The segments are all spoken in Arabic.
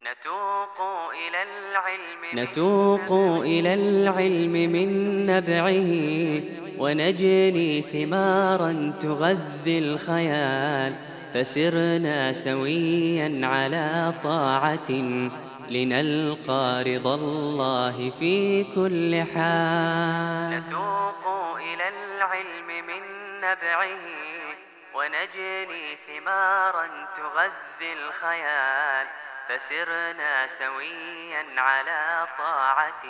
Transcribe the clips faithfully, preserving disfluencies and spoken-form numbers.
نتوق إلى العلم نتوق إلى العلم من نبعه، ونجني ثمارا تغذي الخيال، فسرنا سويا على طاعة لنلقى رضا الله في كل حال. نتوق إلى العلم من نبعه، ونجني ثمارا تغذي الخيال، فسرنا سويا على طاعة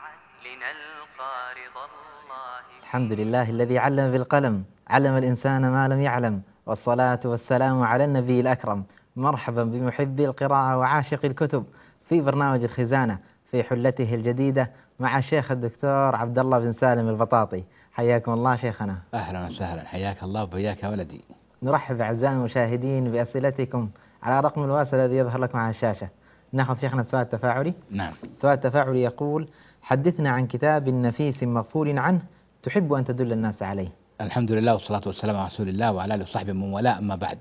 لنلقى رضا الله. الحمد لله الذي علم بالقلم، علم الإنسان ما لم يعلم، والصلاة والسلام على النبي الأكرم. مرحبا بمحبي القراءة وعاشق الكتب في برنامج الخزانة في حلته الجديدة مع الشيخ الدكتور عبد الله بن سالم البطاطي. حياكم الله شيخنا. أهلا وسهلا، حياك الله وبياك يا ولدي. نرحب أعزائي المشاهدين بأسئلتكم على رقم الواتساب الذي يظهر لكم على الشاشة. نأخذ شيخنا السؤال التفاعلي. نعم. السؤال التفاعلي يقول: حدثنا عن كتاب نفيس مغفول عنه تحب أن تدل الناس عليه. الحمد لله والصلاة والسلام على رسول الله وعلى آله وصحبه من والاه، أما بعد.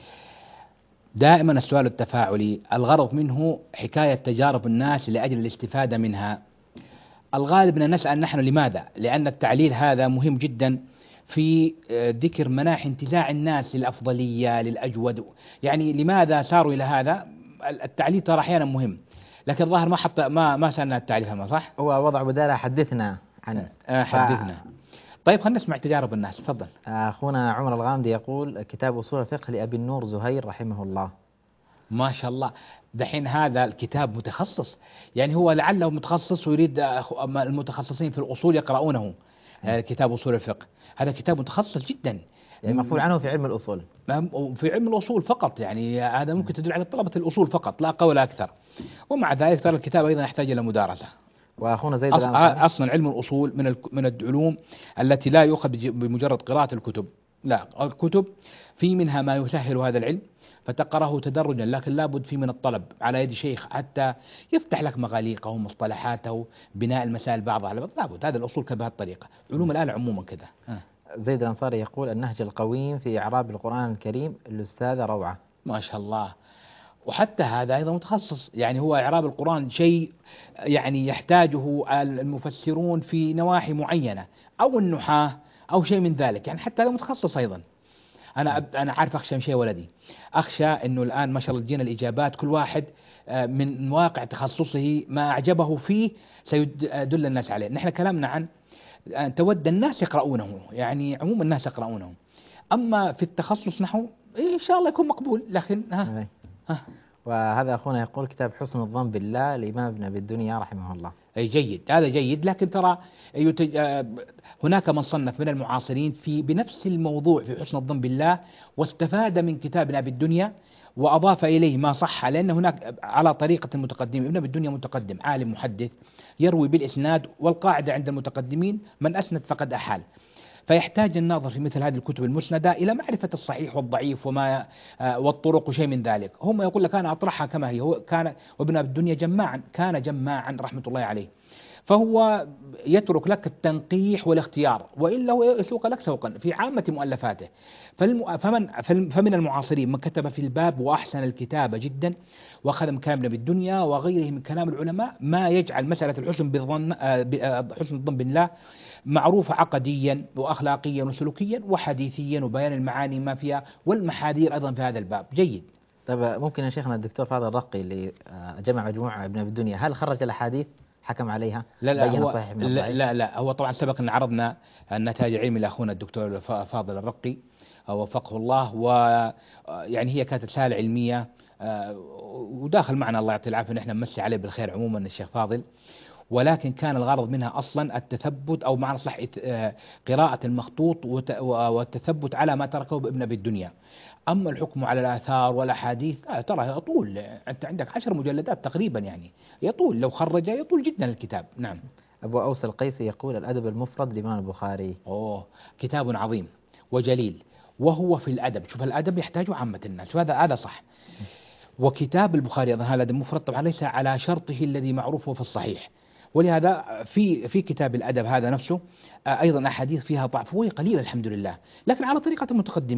دائما السؤال التفاعلي الغرض منه حكاية تجارب الناس لأجل الاستفادة منها. الغالب أن نسأل نحن لماذا؟ لأن التعليل هذا مهم جدا في ذكر مناحي انتزاع الناس للأفضلية للأجود. يعني لماذا ساروا إلى هذا؟ التعليل ترى أحيانا مهم، لكن الظاهر ما حط ما ما سألنا التعليل هذا، صح؟ هو وضع بدالة حدثنا عنه. آه حدثنا. ف... طيب خلينا نسمع تجارب الناس، تفضل. أخونا عمر الغامدي يقول: كتاب أصول الفقه لأبي النور زهير رحمه الله. ما شاء الله. دحين هذا الكتاب متخصص، يعني هو لعله متخصص ويريد المتخصصين في الأصول يقرؤونه. كتاب أصول الفقه هذا كتاب متخصص جدا، يعني مفعول عنه في علم الأصول، في علم الأصول فقط. يعني هذا ممكن تدل على طلبة الأصول فقط لا قول أكثر. ومع ذلك ترى الكتاب أيضا يحتاج إلى مدارسة. وأخونا زيد أص... أصلا علم الأصول من من العلوم التي لا يؤخذ بمجرد قراءة الكتب، لا، الكتب في منها ما يسهل هذا العلم فتقرأه تدرجا، لكن لابد فيه من الطلب على يد شيخ حتى يفتح لك مغاليقه ومصطلحاته، بناء المسائل بعضها على بعض. لابد هذا الأصول بهذه الطريقة، علوم الآلة عموما كذا. زيد الأنصاري يقول: النهج القويم في إعراب القرآن الكريم الأستاذ روعة. ما شاء الله. وحتى هذا أيضا متخصص، يعني هو إعراب القرآن شيء يعني يحتاجه المفسرون في نواحي معينة، أو النحاة أو شيء من ذلك، يعني حتى هذا متخصص أيضا. أنا أنا عارف أخشى من شيء ولدي، أخشى إنه الآن ما شاء الله تجينا الإجابات كل واحد من واقع تخصصه ما أعجبه فيه سيدل الناس عليه. نحن كلامنا عن تود الناس يقرؤونه، يعني عموم الناس يقرؤونه. أما في التخصص نحو إن شاء الله يكون مقبول، لكن ها, ها. وهذا أخونا يقول: كتاب حسن الظن بالله لإمام ابن أبي الدنيا رحمه الله. أي جيد، هذا جيد، لكن ترى هناك من صنف من المعاصرين في بنفس الموضوع في حسن الظن بالله، واستفاد من كتاب ابن أبي الدنيا وأضاف إليه ما صح، لأن هناك على طريقة المتقدمين. ابن أبي الدنيا متقدم عالم محدث يروي بالإسناد، والقاعدة عند المتقدمين من أسند فقد أحال. فيحتاج الناظر في مثل هذه الكتب المسندة إلى معرفة الصحيح والضعيف وما والطرق وشيء من ذلك. هم يقول لك أنا أطرحها كما هي. هو كان وابن أبي الدنيا جماعا، كان جماعا رحمة الله عليه، فهو يترك لك التنقيح والاختيار، وإلا هو يسوق لك سوقا في عامة مؤلفاته. فمن فمن المعاصرين من كتب في الباب وأحسن الكتابة جدا، وأخذ من كلام ابن الدنيا وغيره من كلام العلماء ما يجعل مسألة الحسن بالظن حسن الظن بالله معروفة عقديا وأخلاقيا وسلوكيا وحديثيا وبيان المعاني ما فيها والمحاذير أيضا في هذا الباب. جيد. طيب ممكن يا شيخنا الدكتور فاضل الرقي اللي جمع مجموعة ابن أبي الدنيا، هل خرج الأحاديث حكم عليها؟ لا لا هو لا, لا لا هو طبعا سبق أن عرضنا النتائج العلمية لأخونا الدكتور فاضل الرقي وفقه الله، ويعني هي كانت رسالة علمية وداخل معنا الله يعطيه العافية نحن نمسي عليه بالخير عموما الشيخ فاضل، ولكن كان الغرض منها أصلا التثبت أو معنى صح قراءة المخطوط والتثبت على ما تركه ابن أبي الدنيا. أما الحكم على الآثار والأحاديث ترى يطول، أنت عندك عشر مجلدات تقريبا، يعني يطول لو خرج يطول جدا الكتاب. نعم. أبو أوس القيسي يقول: الأدب المفرد للإمام البخاري. أوه كتاب عظيم وجليل، وهو في الأدب، شوف الأدب يحتاج عامة الناس، وهذا هذا صح. وكتاب البخاري أيضا هذا الأدب المفرد طبعا ليس على شرطه الذي معروفه في الصحيح، ولهذا في في كتاب الأدب هذا نفسه أيضا أحاديث فيها ضعف وهي قليلة الحمد لله، لكن على طريقة المتقدمين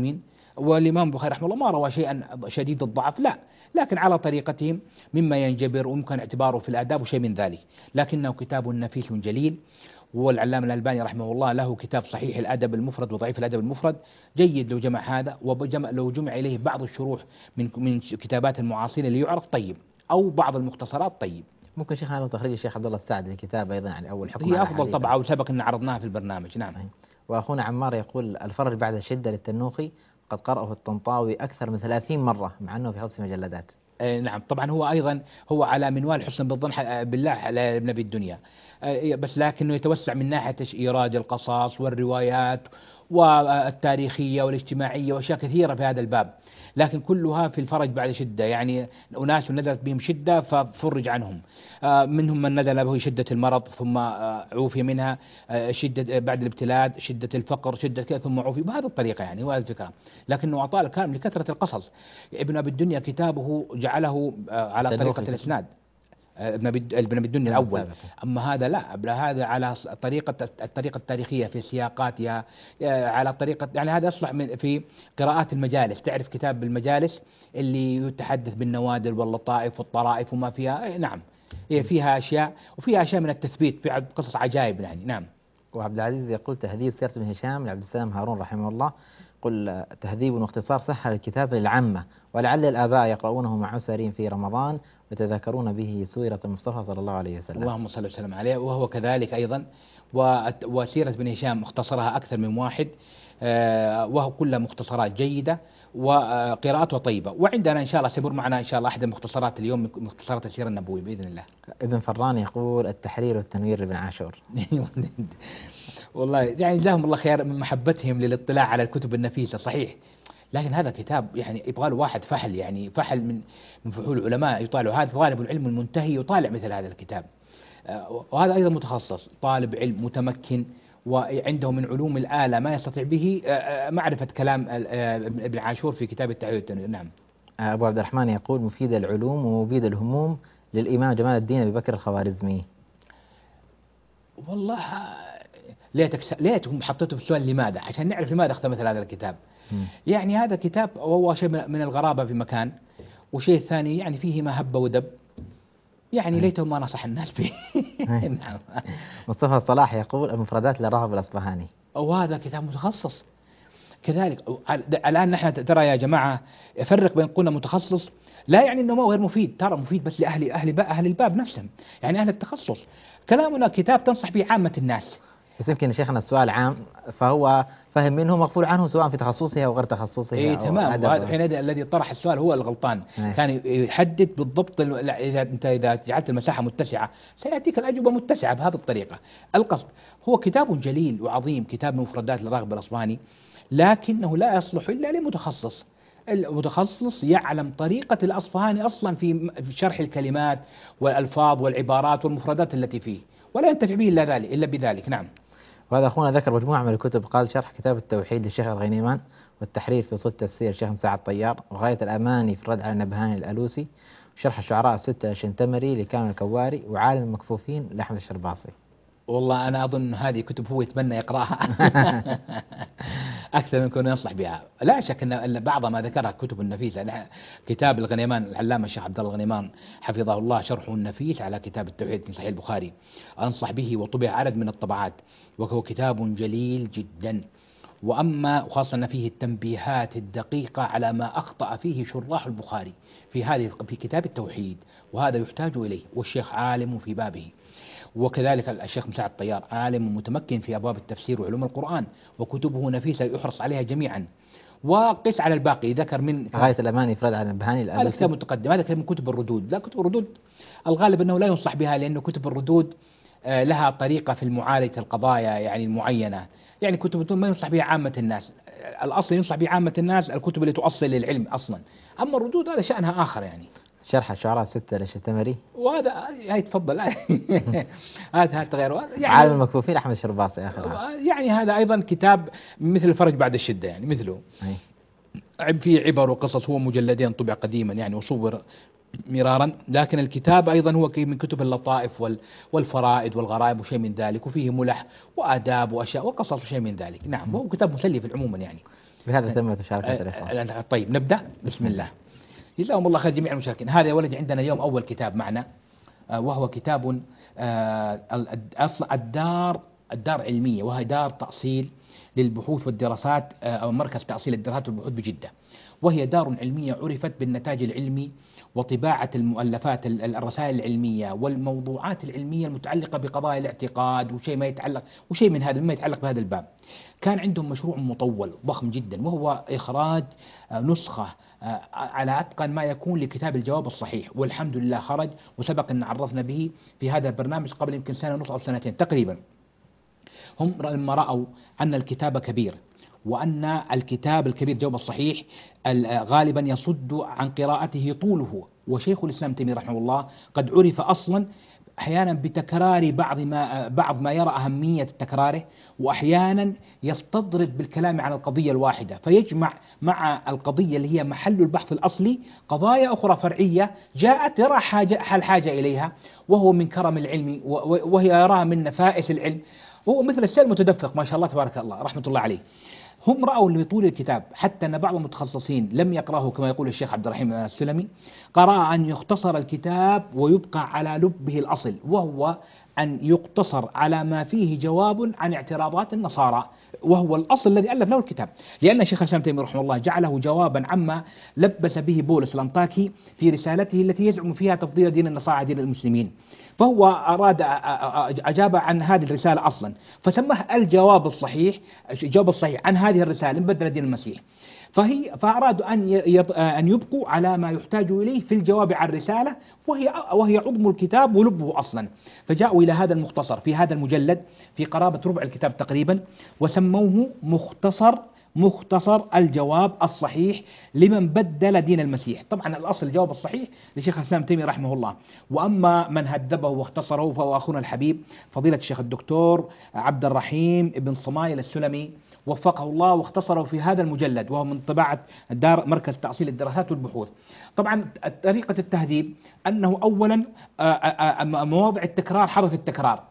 والإمام البخاري رحمه الله ما روى شيئا شديد الضعف، لا، لكن على طريقتهم مما ينجبر ويمكن اعتباره في الآداب وشيء من ذلك، لكنه كتاب نفيس جليل. والعلامة الألباني رحمه الله له كتاب صحيح الأدب المفرد وضعيف الأدب المفرد، جيد لو جمع هذا، وجمع لو جمع إليه بعض الشروح من من كتابات المعاصرين اللي يعرف طيب، أو بعض المختصرات طيب. ممكن شيخنا أيضا تخريج الشيخ عبد الله السعد لكتاب أيضا عن أول حكم هي على أفضل حديث. طبعا، وسبق أن عرضناها في البرنامج. نعم. وأخونا عمار يقول الفرج بعد الشدة للتنوخي قد قرأه الطنطاوي أكثر من ثلاثين مرة مع أنه في خمس مجلدات. نعم طبعا، هو أيضا هو على منوال حسن بالظن بالله على ابن أبي الدنيا، بس لكنه يتوسع من ناحية إيراد القصص والروايات والتاريخية والاجتماعية وأشياء كثيرة في هذا الباب، لكن كلها في الفرج بعد شدة، يعني أناس نزلت بهم شدة ففرج عنهم، منهم من نزل به شدة المرض ثم عوفي منها، شدة بعد الابتلاء شدة الفقر شدة كذا ثم عوفي، بهذه الطريقة يعني، وهذه الفكرة، لكنه أعطاه الكلام لكثرة القصص. ابن أبي الدنيا كتابه جعله على طريقة الإسناد، ابن ابن ابي الدنيا الاول، اما هذا لا، هذا على طريقه الطريقه التاريخيه في سياقاتها، على طريقه يعني هذا يصلح في قراءات المجالس، تعرف كتاب المجالس اللي يتحدث بالنوادر واللطائف والطرائف وما فيها. نعم هي فيها اشياء، وفيها اشياء من التثبيت، في قصص عجائب يعني. نعم. وعبد العزيز يقول تهذيب سيرة ابن هشام لعبد السلام هارون رحمه الله، قل تهذيب واختصار سهل الكتاب للعامة، ولعل الآباء يقرؤونه مع أسرهم في رمضان ويتذاكرون به سيرة المصطفى صلى الله عليه وسلم. اللهم صل وسلم عليه. وهو كذلك أيضا، وسيرة ابن هشام مختصرها أكثر من واحد، وهو كلها مختصرات جيدة وقراءته طيبة. وعندنا إن شاء الله سيمر معنا إن شاء الله أحد المختصرات اليوم من مختصرات السيرة النبوية بإذن الله. ابن فران يقول التحرير والتنوير لابن عاشور. والله يعني جزاهم الله خير من محبتهم للاطلاع على الكتب النفيسة، صحيح، لكن هذا كتاب يعني يبغى له واحد فحل، يعني فحل من من فحول العلماء يطالع، هذا طالب العلم المنتهي يطالع مثل هذا الكتاب، وهذا أيضا متخصص طالب علم متمكن وعنده من علوم الآلة ما يستطيع به معرفة كلام ابن عاشور في كتاب التحرير والتنوير. نعم. أبو عبد الرحمن يقول مفيد العلوم ومبيد الهموم للإمام جمال الدين أبي بكر الخوارزمي. والله ليتك ليتكم حطيته في السؤال لماذا، عشان نعرف لماذا اختار مثل هذا الكتاب. م. يعني هذا كتاب وهو شيء من الغرابة في مكان، وشيء ثاني يعني فيه ما هب ودب، يعني ليته ما نصح الناس به. نعم. مصطفى صلاح يقول المفردات لراغب الأصبهاني، وهذا كتاب متخصص كذلك. الآن نحن ترى يا جماعة يفرق بين قلنا متخصص لا يعني انه ما هو غير مفيد، ترى مفيد بس لاهل اهل اهل الباب نفسهم، يعني اهل التخصص. كلامنا كتاب تنصح به عامة الناس. بس يمكن شيخنا السؤال عام، فهو فهم منه مغفول عنه سواء في تخصصه او غير تخصصه. اي تمام، وهذا حين الذي طرح السؤال هو الغلطان. أي. كان يحدد بالضبط، اذا انت اذا جعلت المساحه متسعه سياتيك الاجوبه متسعه بهذه الطريقه. القصد هو كتاب جليل وعظيم، كتاب مفردات لراغب الاصبهاني، لكنه لا يصلح الا لمتخصص. المتخصص يعلم طريقة الأصفهاني أصلا في شرح الكلمات والألفاظ والعبارات والمفردات التي فيه، ولا ينتفع به إلا ذلك إلا بذلك. نعم. وهذا أخونا ذكر مجموعة من الكتب، قال شرح كتاب التوحيد للشيخ الغنيمان، والتحرير في صوت تفسير الشيخ مساعد طيار، وغاية الأماني في الرد على النبهاني الألوسي، وشرح الشعراء الستة للشنتمري لكامل الكواري، وعالم المكفوفين لأحمد الشرباصي. والله أنا أظن هذه كتب هو يتمنى يقرأها أكثر من كونه ينصح بها. لا شك أن بعض ما ذكرها كتب النفيسة. كتاب الغنيمان العلامة الشيخ عبد الله الغنيمان حفظه الله شرحه النفيس على كتاب التوحيد من صحيح البخاري، أنصح به وطبع عدد من الطبعات، وهو كتاب جليل جدا. وأما خاصة فيه التنبيهات الدقيقة على ما أخطأ فيه شراح البخاري في هذه في كتاب التوحيد، وهذا يحتاج إليه، والشيخ عالم في بابه. وكذلك الشيخ مساعد طيار عالم متمكن في أبواب التفسير وعلوم القرآن، وكتبه نفيسة يحرص عليها جميعا. وقس على الباقي ذكر من غاية الأماني فرد على النبهاني الألوسي، هذا كتاب متقدم، هذا من كتب الردود. لا، كتب الردود الغالب أنه لا ينصح بها، لأنه كتب الردود لها طريقة في معالجة القضايا يعني المعينة، يعني كتب الردود ما ينصح بها عامة الناس. الأصل ينصح بها عامة الناس الكتب اللي تؤصل للعلم أصلا، أما الردود هذا شأنها آخر. يعني شرح الشعراء الستة للشنتمري، وهذا هاي تفضل هذا هذا غير يعني عالم المكفوفين أحمد الشرباصي آخر، يعني هذا أيضا كتاب مثل الفرج بعد الشدة، يعني مثله أي. فيه عبر وقصص، هو مجلدين طبع قديما يعني وصور مرارا، لكن الكتاب أيضا هو من كتب اللطائف والفرائد والغرائب وشيء من ذلك، وفيه ملح وآداب وأشياء وقصص وشيء من ذلك. نعم، وهو كتاب مسلي في العموم يعني. بهذا تمت مشاركات الإخوان. آه طيب نبدأ. بسم الله. جزاهم الله خير جميع المشاركين. هذا يا ولدي عندنا اليوم أول كتاب معنا، آه وهو كتاب آه أصل الدار الدار علمية، وهي دار تأصيل للبحوث والدراسات، آه أو مركز تأصيل الدراسات والبحوث بجدة، وهي دار علمية عرفت بالنتاج العلمي وطباعة المؤلفات الرسائل العلمية والموضوعات العلمية المتعلقة بقضايا الاعتقاد وشيء ما يتعلق وشيء من هذا مما يتعلق بهذا الباب. كان عندهم مشروع مطول ضخم جدا، وهو إخراج نسخة على أتقن ما يكون لكتاب الجواب الصحيح، والحمد لله خرج وسبق أن عرفنا به في هذا البرنامج قبل يمكن سنة ونصف أو سنتين تقريبا. هم لما رأوا أن الكتاب كبير، وأن الكتاب الكبير جواب الصحيح غالبا يصد عن قراءته طوله، وشيخ الإسلام تيمية رحمه الله قد عرف أصلا أحيانا بتكرار بعض ما بعض ما يرى أهمية تكراره، وأحيانا يستطرد بالكلام عن القضية الواحدة، فيجمع مع القضية اللي هي محل البحث الأصلي قضايا أخرى فرعية جاءت يرى حاجة حل حاجة إليها، وهو من كرم العلم وهي يراها من نفائس العلم، هو مثل السيل المتدفق ما شاء الله تبارك الله رحمة الله عليه. هم رأوا لطول الكتاب حتى أن بعض المتخصصين لم يقرأه كما يقول الشيخ عبد الرحيم السلمي، قرأ أن يختصر الكتاب ويبقى على لبه الأصل، وهو أن يقتصر على ما فيه جواب عن اعتراضات النصارى، وهو الأصل الذي ألف له الكتاب، لأن الشيخ الإسلام تيمية رحمه الله جعله جوابا عما لبس به بولس الأنطاكي في رسالته التي يزعم فيها تفضيل دين النصارى على دين المسلمين، فهو أراد أجاب عن هذه الرسالة أصلا فسماه الجواب الصحيح، الجواب الصحيح عن هذه الرسالة مبدل دين المسيح، فهي فأرادوا أن أن يبقوا على ما يحتاج إليه في الجواب عن الرسالة، وهي وهي عظم الكتاب ولبه أصلا، فجاءوا إلى هذا المختصر في هذا المجلد في قرابة ربع الكتاب تقريبا، وسموه مختصر مختصر الجواب الصحيح لمن بدل دين المسيح. طبعا الأصل الجواب الصحيح لشيخ الإسلام تيمية رحمه الله، وأما من هذبه واختصره فهو أخونا الحبيب فضيلة الشيخ الدكتور عبد الرحيم بن صمايل السلمي وفقه الله، واختصره في هذا المجلد وهو من طباعة دار مركز تأصيل الدراسات والبحوث. طبعا طريقة التهذيب أنه أولا مواضع التكرار حرف التكرار،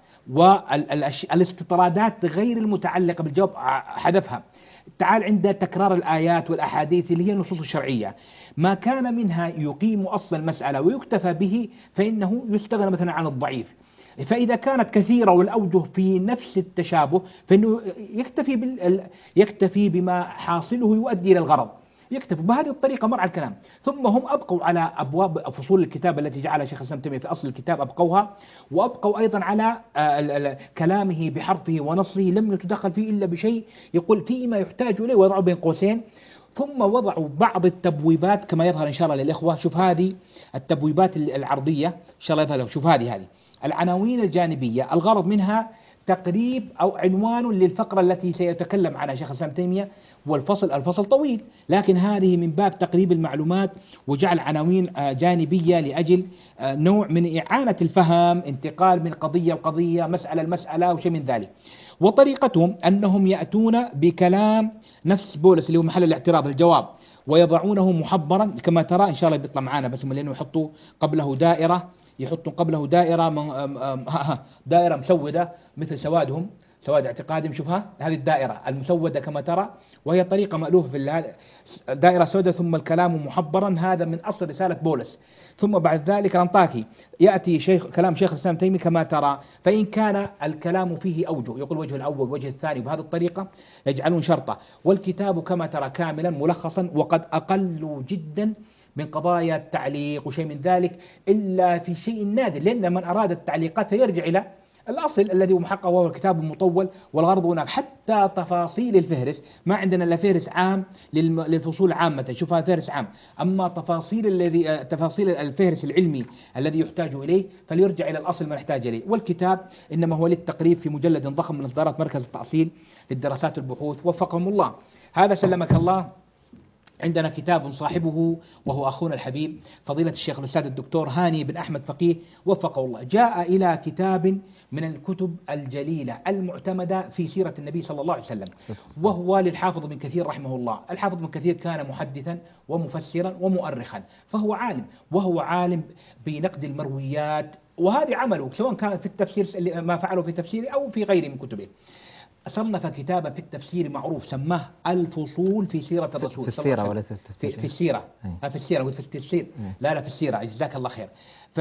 والاستطرادات غير المتعلقة بالجواب حذفها. تعال عند تكرار الآيات والأحاديث اللي هي النصوص الشرعية، ما كان منها يقيم أصل المسألة ويكتفى به فإنه يستغنى مثلا عن الضعيف، فإذا كانت كثيرة والأوجه في نفس التشابه فإنه يكتفي بال... يكتفي بما حاصله يؤدي إلى الغرض، يكتفي بهذه الطريقة مر على الكلام. ثم هم أبقوا على أبواب فصول الكتاب التي جعلها شيخ الإسلام تيمية في أصل الكتاب أبقوها، وأبقوا أيضا على كلامه بحرفه ونصه لم يتدخل فيه إلا بشيء يقول فيه ما يحتاج إليه ويضعه بين قوسين. ثم وضعوا بعض التبويبات كما يظهر إن شاء الله للإخوة، شوف هذه التبويبات العرضية إن شاء الله يظهر، شوف هذه هذه العناوين الجانبية، الغرض منها تقريب أو عنوان للفقرة التي سيتكلم عنها شيخ الإسلام تيمية، والفصل الفصل طويل لكن هذه من باب تقريب المعلومات وجعل عناوين جانبية لأجل نوع من إعانة الفهم، انتقال من قضية لقضية، مسألة لمسألة وشيء من ذلك. وطريقتهم أنهم يأتون بكلام نفس بولس اللي هو محل الاعتراض الجواب ويضعونه محبرا كما ترى إن شاء الله بيطلع معنا، بس لأنه يحطوا قبله دائرة يحطون قبله دائرة دائرة مسودة مثل سوادهم سواد اعتقادهم، شوفها هذه الدائرة المسودة كما ترى، وهي طريقة مألوفة في دائرة سوداء ثم الكلام محبرا، هذا من أصل رسالة بولس. ثم بعد ذلك الأنطاكي يأتي شيخ كلام شيخ الإسلام تيمية كما ترى، فإن كان الكلام فيه أوجه يقول وجه الأول وجه الثاني، بهذه الطريقة يجعلون شرطة، والكتاب كما ترى كاملا ملخصا، وقد أقلوا جدا من قضايا التعليق وشيء من ذلك إلا في شيء نادر، لأن من أراد التعليقات يرجع إلى الأصل الذي هو محقق وهو الكتاب المطول. والغرض هناك حتى تفاصيل الفهرس ما عندنا إلا فهرس عام للفصول عامة، شوفها فهرس عام، أما تفاصيل الذي تفاصيل الفهرس العلمي الذي يحتاج إليه فليرجع إلى الأصل ما يحتاج إليه. والكتاب إنما هو للتقريب في مجلد ضخم من إصدارات مركز التأصيل للدراسات والبحوث وفقهم الله. هذا سلمك الله. عندنا كتاب صاحبه وهو أخونا الحبيب فضيلة الشيخ الأستاذ الدكتور هاني بن أحمد فقيه وفقه الله، جاء إلى كتاب من الكتب الجليلة المعتمدة في سيرة النبي صلى الله عليه وسلم، وهو للحافظ بن كثير رحمه الله. الحافظ بن كثير كان محدثا ومفسرا ومؤرخا، فهو عالم، وهو عالم بنقد المرويات، وهذه عمله سواء كان في التفسير ما فعله في تفسيره أو في غيره من كتبه. صنف كتابا في التفسير معروف سماه الفصول في سيرة الرسول في صلى الله السيرة عليه ولا وسلم. في في, في السيرة أي. في السيرة وفي التفسير أي. لا لا في السيرة جزاك الله خير.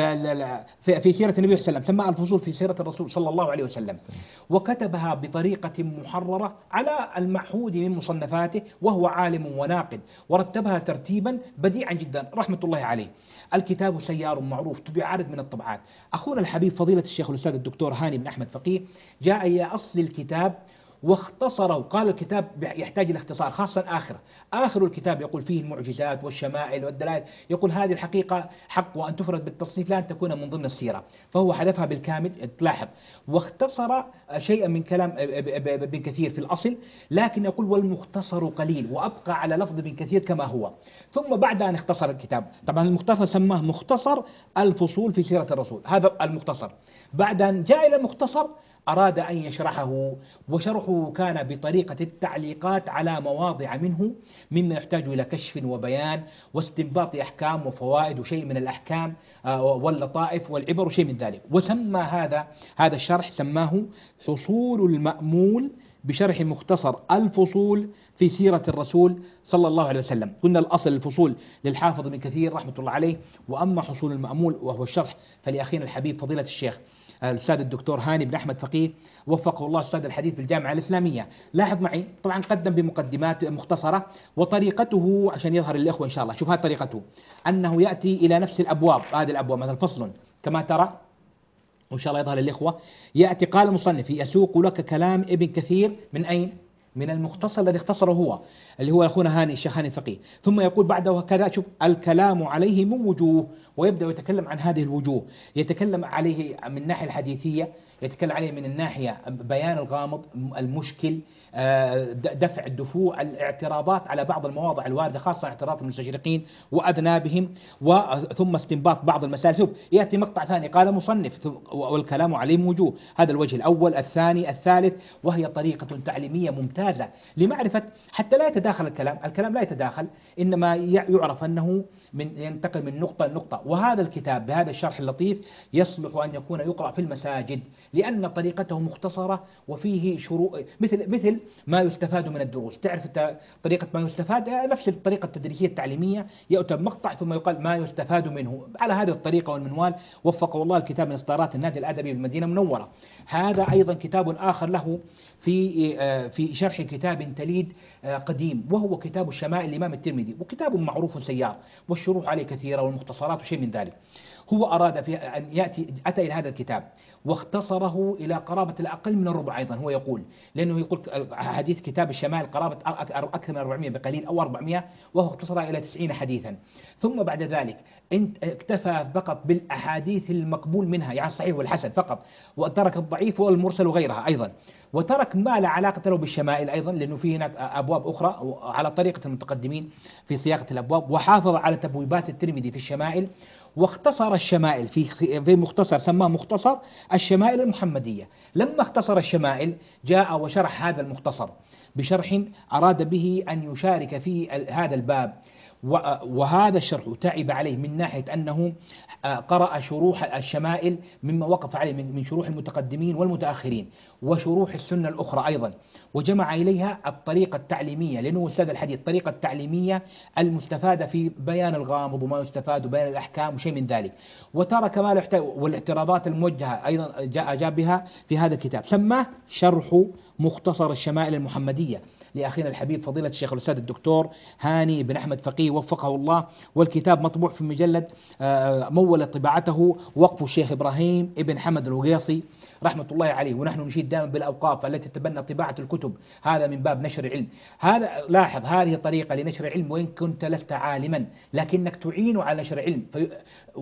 في في سيرة النبي صلى الله عليه وسلم سماها الفصول في سيرة الرسول صلى الله عليه وسلم، وكتبها بطريقة محررة على المعهود من مصنفاته، وهو عالم وناقد، ورتبها ترتيبا بديعا جدا رحمة الله عليه. الكتاب سيار معروف، طبع عدد من الطبعات. أخونا الحبيب فضيلة الشيخ الأستاذ الدكتور هاني بن أحمد فقيه جاء إلى أصل الكتاب واختصره، قال الكتاب يحتاج إلى اختصار، خاصة آخره. آخر الكتاب يقول فيه المعجزات والشمائل والدلائل، يقول هذه الحقيقة حق، وأن تفرد بالتصنيف لا أن تكون من ضمن السيرة، فهو حذفها بالكامل تلاحظ، واختصر شيئا من كلام ابن كثير في الأصل، لكن يقول والمختصر قليل، وأبقى على لفظ ابن كثير كما هو. ثم بعد أن اختصر الكتاب، طبعا المختصر سماه مختصر الفصول في سيرة الرسول، هذا المختصر. بعد أن جاء إلى المختصر أراد أن يشرحه، وشرحه كان بطريقة التعليقات على مواضع منه مما يحتاج إلى كشف وبيان واستنباط أحكام وفوائد وشيء من الأحكام واللطائف والعبر وشيء من ذلك. وسمى هذا هذا الشرح سماه حصول المأمول بشرح مختصر الفصول في سيرة الرسول صلى الله عليه وسلم. قلنا الأصل الفصول للحافظ ابن كثير رحمة الله عليه، وأما حصول المأمول وهو الشرح فلأخينا الحبيب فضيلة الشيخ الأستاذ الدكتور هاني بن أحمد فقيه وفقه الله أستاذ الحديث بالجامعة الإسلامية. لاحظ معي طبعا قدم بمقدمات مختصرة، وطريقته عشان يظهر للإخوة إن شاء الله، شوف هذه طريقته، أنه يأتي إلى نفس الأبواب، هذه الأبواب مثلا فصل كما ترى وإن شاء الله يظهر للإخوة، يأتي قال المصنف يسوق لك كلام ابن كثير من أين؟ من المختصر الذي اختصره هو اللي هو أخونا هاني الشيخ هاني الفقيه. ثم يقول بعده كذا، شوف الكلام عليه من وجوه، ويبدأ يتكلم عن هذه الوجوه، يتكلم عليه من الناحية الحديثية، يتكلم عليه من الناحية بيان الغامض المشكل، دفع الدفوع، الاعتراضات على بعض المواضع الواردة، خاصة اعتراض المستشرقين وأذنابهم، ثم استنباط بعض المسائل. شوف يأتي مقطع ثاني قال مصنف والكلام عليه من وجوه، هذا الوجه الأول الثاني الثالث، وهي طريقة تعليمية ممتازة لمعرفة حتى لا يتداخل الكلام، الكلام لا يتداخل، إنما يعرف أنه من ينتقل من نقطة لنقطة. وهذا الكتاب بهذا الشرح اللطيف يصلح أن يكون يقرأ في المساجد، لأن طريقته مختصرة وفيه شروط مثل مثل ما يستفاد من الدروس. تعرف طريقة ما يستفاد نفس الطريقة التدريسية التعليمية، يؤتى بمقطع ثم يقال ما يستفاد منه على هذه الطريقة والمنوال. وفقه الله الكتاب من إصدارات النادي الأدبي بالمدينة المنورة. هذا أيضا كتاب آخر له في في شرح كتاب تليد قديم، وهو كتاب الشمائل الإمام الترمذي، وكتاب معروف سيار والشروح عليه كثيرة والمختصرات وشيء من ذلك. هو أراد في أن يأتي أتى إلى هذا الكتاب واختصره إلى قرابة الأقل من الربع أيضا، هو يقول لأنه يقول حديث كتاب الشمائل قرابة أكثر من أربعمائة بقليل أو أربعمائة، وهو اختصرها إلى تسعين حديثا. ثم بعد ذلك اكتفى فقط بالأحاديث المقبول منها، يعني الصحيح والحسن فقط، وترك الضعيف والمرسل وغيرها أيضا، وترك ما لا علاقة له بالشمائل أيضا، لأنه فيه هناك أبواب أخرى على طريقة المتقدمين في صياغة الأبواب، وحافظ على تبويبات الترمذي في الشمائل، واختصر الشمائل في في مختصر سماه مختصر الشمائل المحمدية. لما اختصر الشمائل جاء وشرح هذا المختصر بشرح أراد به أن يشارك في هذا الباب، وهذا الشرح تعب عليه من ناحية أنه قرأ شروح الشمائل مما وقف عليه من شروح المتقدمين والمتأخرين، وشروح السنة الأخرى أيضا، وجمع إليها الطريقة التعليمية، لأنه أستاذ الحديث الطريقة التعليمية المستفادة في بيان الغامض وما يستفاد وبيان الأحكام وشيء من ذلك، وترك ما لا يحتاج، والاعتراضات الموجهة أيضا جاء جاب بها في هذا الكتاب، سماه شرح مختصر الشمائل المحمدية لأخينا الحبيب فضيلة الشيخ الأستاذ الدكتور هاني بن أحمد فقيه وفقه الله. والكتاب مطبوع في مجلد مول طباعته وقف الشيخ إبراهيم ابن حمد الوقيصي رحمة الله عليه. ونحن نشيد دائما بالأوقاف التي تتبنى طباعة الكتب، هذا من باب نشر العلم. هذا لاحظ هذه طريقة لنشر العلم، وإن كنت لست عالما لكنك تعين على نشر العلم، في...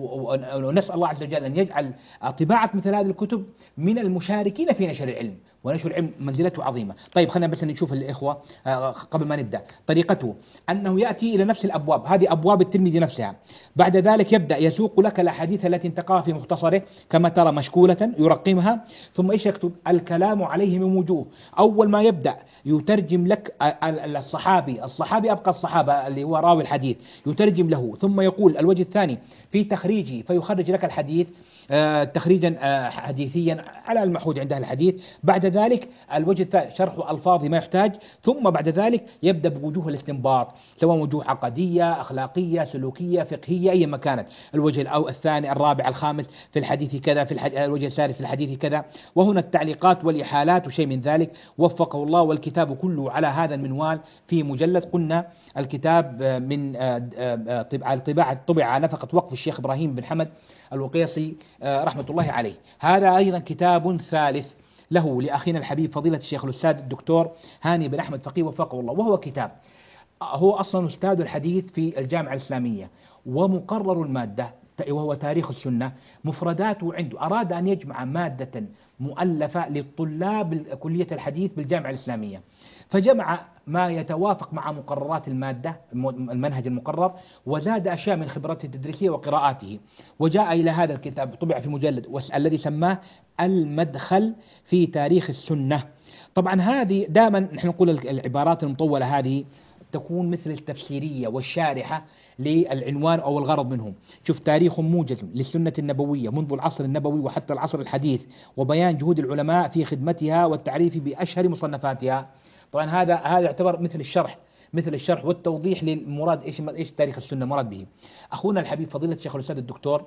ونسأل الله عز وجل أن يجعل طباعة مثل هذه الكتب من المشاركين في نشر العلم، ونشر العلم منزلته عظيمة. طيب خلينا بس نشوف الإخوة قبل ما نبدأ. طريقته أنه يأتي إلى نفس الأبواب، هذه أبواب الترمذي نفسها، بعد ذلك يبدأ يسوق لك الأحاديث التي انتقاها في مختصره كما ترى مشكولة يرقمها، ثم إيش يكتب؟ الكلام عليه من وجوه. أول ما يبدأ يترجم لك الصحابي، الصحابي أبقى الصحابة اللي هو راوي الحديث يترجم له، ثم يقول الوجه الثاني في تخريجه فيخرج لك الحديث آه، تخريجا آه، حديثيا على المعهود عند أهل الحديث. بعد ذلك الوجه الثاني شرح ألفاظ ما يحتاج، ثم بعد ذلك يبدأ بوجوه الاستنباط، سواء وجوه عقدية أخلاقية سلوكية فقهية أي ما كانت. الوجه الأو الثاني الرابع الخامس في الحديث كذا، في الحديث الوجه الثالث في الحديث كذا، وهنا التعليقات والإحالات وشيء من ذلك، وفقه الله. والكتاب كله على هذا المنوال في مجلد. قلنا الكتاب من الطباعة طبع على نفقة وقف الشيخ إبراهيم بن حمد الوقيصي رحمة الله عليه. هذا أيضا كتاب ثالث له لأخينا الحبيب فضيلة الشيخ الأستاذ الدكتور هاني بن أحمد فقيه وفقه الله، وهو كتاب هو أصلا أستاذ الحديث في الجامعة الإسلامية ومقرر المادة وهو تاريخ السنة. مفرداته عنده أراد أن يجمع مادة مؤلفة للطلاب كلية الحديث بالجامعة الإسلامية، فجمع ما يتوافق مع مقررات المادة المنهج المقرر، وزاد أشياء من خبرته التدريسية وقراءاته، وجاء إلى هذا الكتاب طبع في مجلد الذي سماه المدخل في تاريخ السنة. طبعا هذه دائما نحن نقول العبارات المطولة هذه تكون مثل التفسيرية والشارحة للعنوان أو الغرض منهم. شوف: تاريخ موجز للسنة النبوية منذ العصر النبوي وحتى العصر الحديث، وبيان جهود العلماء في خدمتها والتعريف بأشهر مصنفاتها. طبعا هذا هذا يعتبر مثل الشرح مثل الشرح والتوضيح للمراد ايش ايش تاريخ السنة مراد به. أخونا الحبيب فضيلة الشيخ الأستاذ الدكتور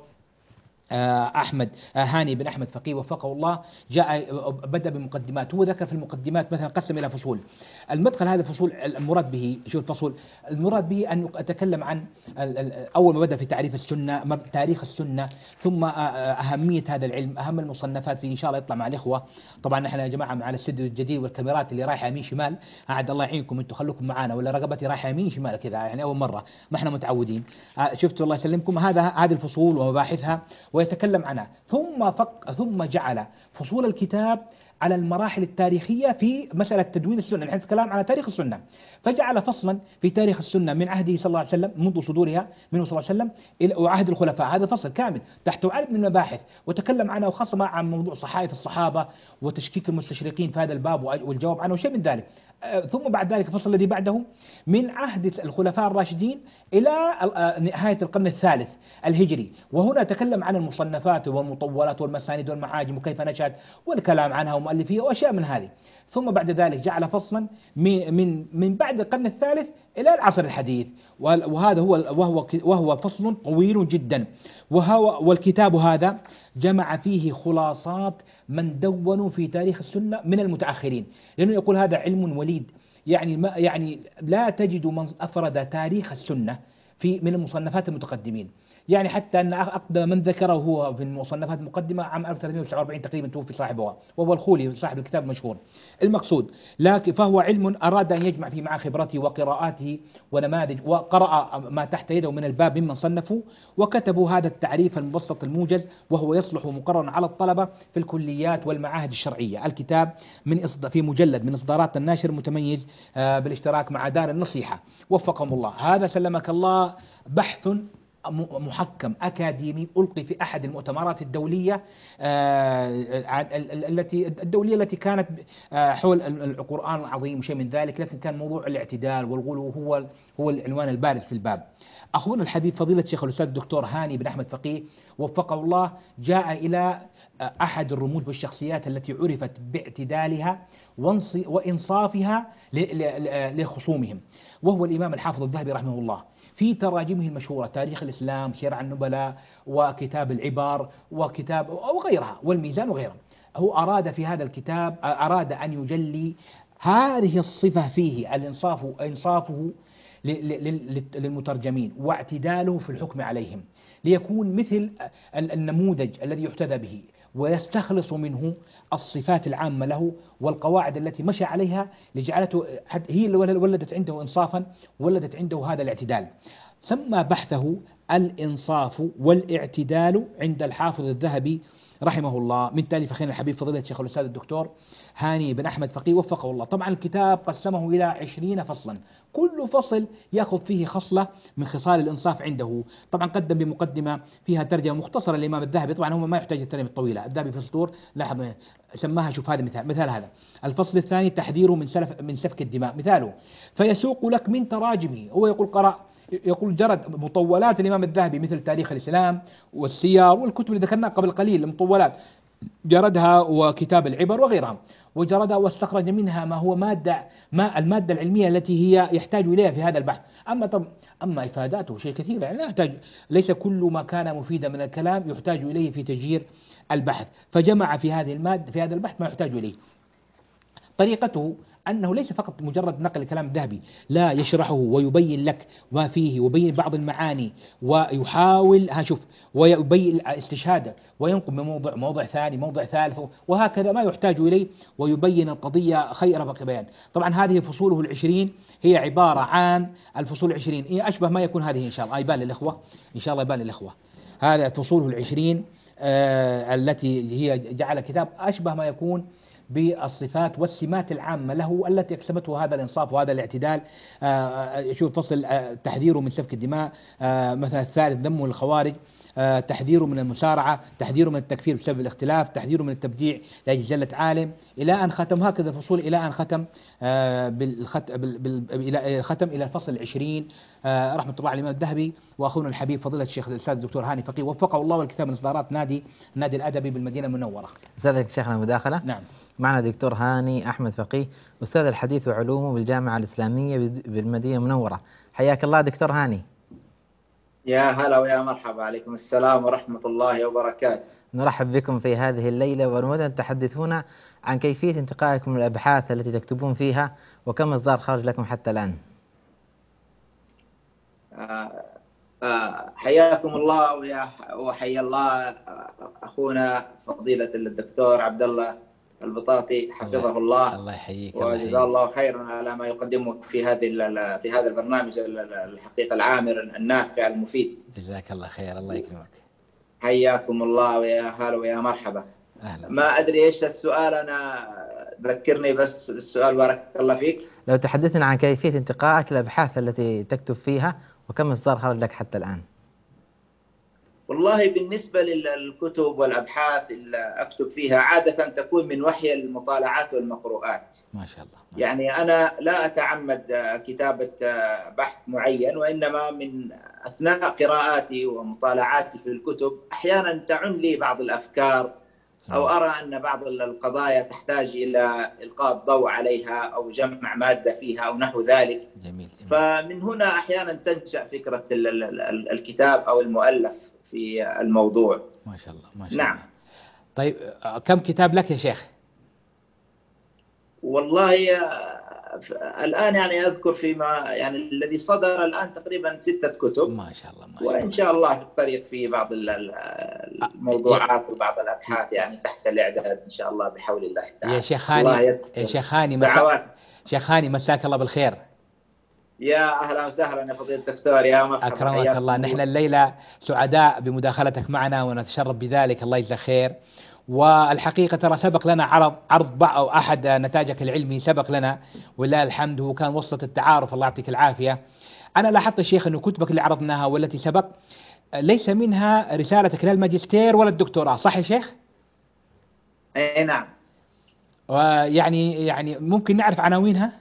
أحمد هاني بن أحمد فقيه وفقه الله جاء بدأ بمقدمات. هو ذكر في المقدمات مثلا قسم إلى فصول. المدخل هذا الفصول المراد به شو الفصول المراد به أن أتكلم عن أول ما بدأ في تعريف السنة، تاريخ السنة، ثم أهمية هذا العلم، أهم المصنفات فيه إن شاء الله يطلع مع الإخوة. طبعا نحن يا جماعة مع الاستوديو الجديد والكاميرات اللي رايحة يمين شمال، أعد الله يعينكم أنتم خلوكم معانا، ولا رقبتي رايحة يمين شمال كذا يعني أول مرة ما احنا متعودين. شفتوا الله يسلمكم. هذا هذه الفصول ومباحثها ويتكلم عنها، ثم فق ثم جعل فصول الكتاب على المراحل التاريخية في مسألة تدوين السنة. نحن نتكلم على تاريخ السنة، فجعل فصلا في تاريخ السنة من عهده صلى الله عليه وسلم منذ صدورها منه صلى الله عليه وسلم إلى وعهد الخلفاء. هذا فصل كامل تحته عدد من المباحث، وتكلم عنها وخاصة عن موضوع صحائف الصحابة وتشكيك المستشرقين في هذا الباب والجواب عنه وشيء من ذلك. ثم بعد ذلك الفصل الذي بعده من عهد الخلفاء الراشدين إلى نهاية القرن الثالث الهجري، وهنا تكلم عن المصنفات والمطولات والمسانيد والمعاجم وكيف نشأت والكلام عنها ومؤلفيها وأشياء من هذه. ثم بعد ذلك جعل فصلا من من من بعد القرن الثالث إلى العصر الحديث، وهذا هو وهو وهو فصل طويل جدا. وهو والكتاب هذا جمع فيه خلاصات من دونوا في تاريخ السنة من المتأخرين، لأنه يقول هذا علم وليد، يعني ما يعني لا تجد من أفرد تاريخ السنة في من المصنفات المتقدمين. يعني حتى أن أقدم من ذكره هو في المصنفات المقدمة عام ألف وثلاثمائة وتسعة وأربعين تقريبا توفي صاحبه، وهو الخولي صاحب الكتاب المشهور. المقصود لكن فهو علم أراد أن يجمع فيه مع خبرته وقراءاته ونماذج، وقرأ ما تحت يده من الباب ممن صنفوا وكتبوا هذا التعريف المبسط الموجز، وهو يصلح مقررا على الطلبة في الكليات والمعاهد الشرعية. الكتاب من في مجلد من إصدارات الناشر متميز بالاشتراك مع دار النصيحة وفقهم الله. هذا سلمك الله بحث محكم أكاديمي ألقي في أحد المؤتمرات الدولية التي الدولية التي كانت حول القرآن العظيم وشيء من ذلك، لكن كان موضوع الاعتدال والغلو هو هو العنوان البارز في الباب. أخونا الحبيب فضيلة الشيخ الأستاذ الدكتور هاني بن أحمد فقيه وفقه الله جاء إلى أحد الرموز والشخصيات التي عرفت باعتدالها وإنصافها لخصومهم، وهو الإمام الحافظ الذهبي رحمه الله في تراجمه المشهورة تاريخ الإسلام، سير عن النبلاء، وكتاب العبر، وكتاب وغيرها، والميزان وغيرها. هو أراد في هذا الكتاب أراد أن يجلي هذه الصفة فيه، الإنصاف إنصافه للمترجمين واعتداله في الحكم عليهم، ليكون مثل النموذج الذي يحتذى به، ويستخلص منه الصفات العامة له والقواعد التي مشى عليها لجعلته هي اللي ولدت عنده إنصافا، ولدت عنده هذا الاعتدال. سمى بحثه الإنصاف والاعتدال عند الحافظ الذهبي رحمه الله من تاليف أخينا الحبيب فضيلة الشيخ الأستاذ الدكتور هاني بن أحمد فقيه وفقه الله. طبعا الكتاب قسمه إلى عشرين فصلا، كل فصل يأخذ فيه خصلة من خصال الإنصاف عنده. طبعا قدم بمقدمة فيها ترجمة مختصرة للإمام الذهبي، طبعا هو ما يحتاج الترجمة الطويلة، الذهبي في السطور لاحظ سماها. شوف هذا مثال مثال هذا الفصل الثاني تحذيره من سلف من سفك الدماء مثاله، فيسوق لك من تراجمه. هو يقول قرأ يقول جرد مطولات الإمام الذهبي مثل تاريخ الإسلام والسير والكتب اللي ذكرناها قبل قليل، المطولات جردها وكتاب العبر وغيرها، وجردها واستخرج منها ما هو مادة ما المادة العلمية التي هي يحتاج إليها في هذا البحث. أما طب أما إفاداته شيء كثير، يعني لا يحتاج، ليس كل ما كان مفيدا من الكلام يحتاج إليه في تسجيل البحث، فجمع في هذه المادة في هذا البحث ما يحتاج إليه. طريقته أنه ليس فقط مجرد نقل الكلام الذهبي، لا يشرحه ويبين لك ما فيه ويبين بعض المعاني ويحاول ها شوف ويبين استشهاده وينقل من موضع موضع ثاني موضع ثالث وهكذا ما يحتاج إليه، ويبين القضية خير باقي بيان. طبعا هذه فصوله العشرين هي عبارة عن الفصول العشرين، هي أشبه ما يكون هذه إن شاء الله يبان للإخوة، إن شاء الله يبان للإخوة هذا فصوله العشرين آه التي هي جعل الكتاب أشبه ما يكون بالصفات والسمات العامة له التي اكسبته هذا الإنصاف وهذا الاعتدال. آه شوف فصل آه تحذيره من سفك الدماء، آه مثلا الثالث ذمه الخوارج، آه تحذيره من المسارعة، تحذيره من التكفير بسبب الاختلاف، تحذيره من التبديع لأجل جلة عالم، إلى أن ختم هكذا الفصول إلى أن ختم آه بالخت بال بال إلى ختم إلى الفصل العشرين آه رحمة الله على الإمام الذهبي وأخونا الحبيب فضيلة الشيخ الأستاذ الدكتور هاني فقيه وفقه الله والكتاب من إصدارات نادي النادي الأدبي بالمدينة المنورة. أستاذ شيخنا مداخلة. نعم. معنا دكتور هاني أحمد فقيه أستاذ الحديث وعلومه بالجامعة الإسلامية بالمدينة المنورة. حياك الله دكتور هاني. يا هلا ويا مرحبا، عليكم السلام ورحمة الله وبركاته. نرحب بكم في هذه الليلة ونود أن تحدثونا عن كيفية انتقائكم الأبحاث التي تكتبون فيها وكم إصدار خرج لكم حتى الآن. آه آه حياكم الله ويا وحيا الله أخونا فضيلة الدكتور عبد الله البطاطي حفظه الله. الله يحييك وجزاه الله خيرا على ما يقدمه في هذه في هذا البرنامج الحقيقة العامر النافع المفيد. جزاك الله خير. الله يكرمك. حياكم الله ويا هلا ويا مرحبا. أهلا. ما أدري إيش السؤال، أنا ذكرني بس بالسؤال بارك الله فيك. لو تحدثنا عن كيفية انتقائك الأبحاث التي تكتب فيها وكم إصدار خرج لك حتى الآن. والله بالنسبة للكتب والأبحاث اللي أكتب فيها عادة تكون من وحي المطالعات والمقروءات. ما شاء الله. ما يعني أنا لا أتعمد كتابة بحث معين، وإنما من أثناء قراءاتي ومطالعاتي في الكتب أحيانا تعن لي بعض الأفكار أو أرى أن بعض القضايا تحتاج إلى إلقاء الضوء عليها أو جمع مادة فيها أو نحو ذلك. جميل. فمن هنا أحيانا تنشأ فكرة الكتاب أو المؤلف في الموضوع. ما شاء الله. ما شاء نعم. الله. طيب كم كتاب لك يا شيخ؟ والله الآن يعني أذكر فيما يعني الذي صدر الآن تقريبا ستة كتب. ما شاء الله. ما شاء وإن شاء الله في الطريق في بعض الموضوعات وبعض الأبحاث يعني تحت الإعداد إن شاء الله بحول الله تعالى. يا شيخ هاني يا شيخ هاني مساك شيخ هاني مساك الله بالخير. يا أهلا وسهلا يا فضيلة الدكتور، يا مرحبا. أكرمك الله. نحن الليلة سعداء بمداخلتك معنا ونتشرف بذلك، الله يجزاك خير. والحقيقة ترى سبق لنا عرض عرض بعض أو أحد نتاجك العلمي سبق لنا ولله الحمد، وكان وسط التعارف الله يعطيك العافية. أنا لاحظت يا شيخ أنه كتبك اللي عرضناها والتي سبق ليس منها رسالتك لا الماجستير ولا الدكتوراه، صح يا شيخ؟ أي نعم. ويعني يعني ممكن نعرف عناوينها؟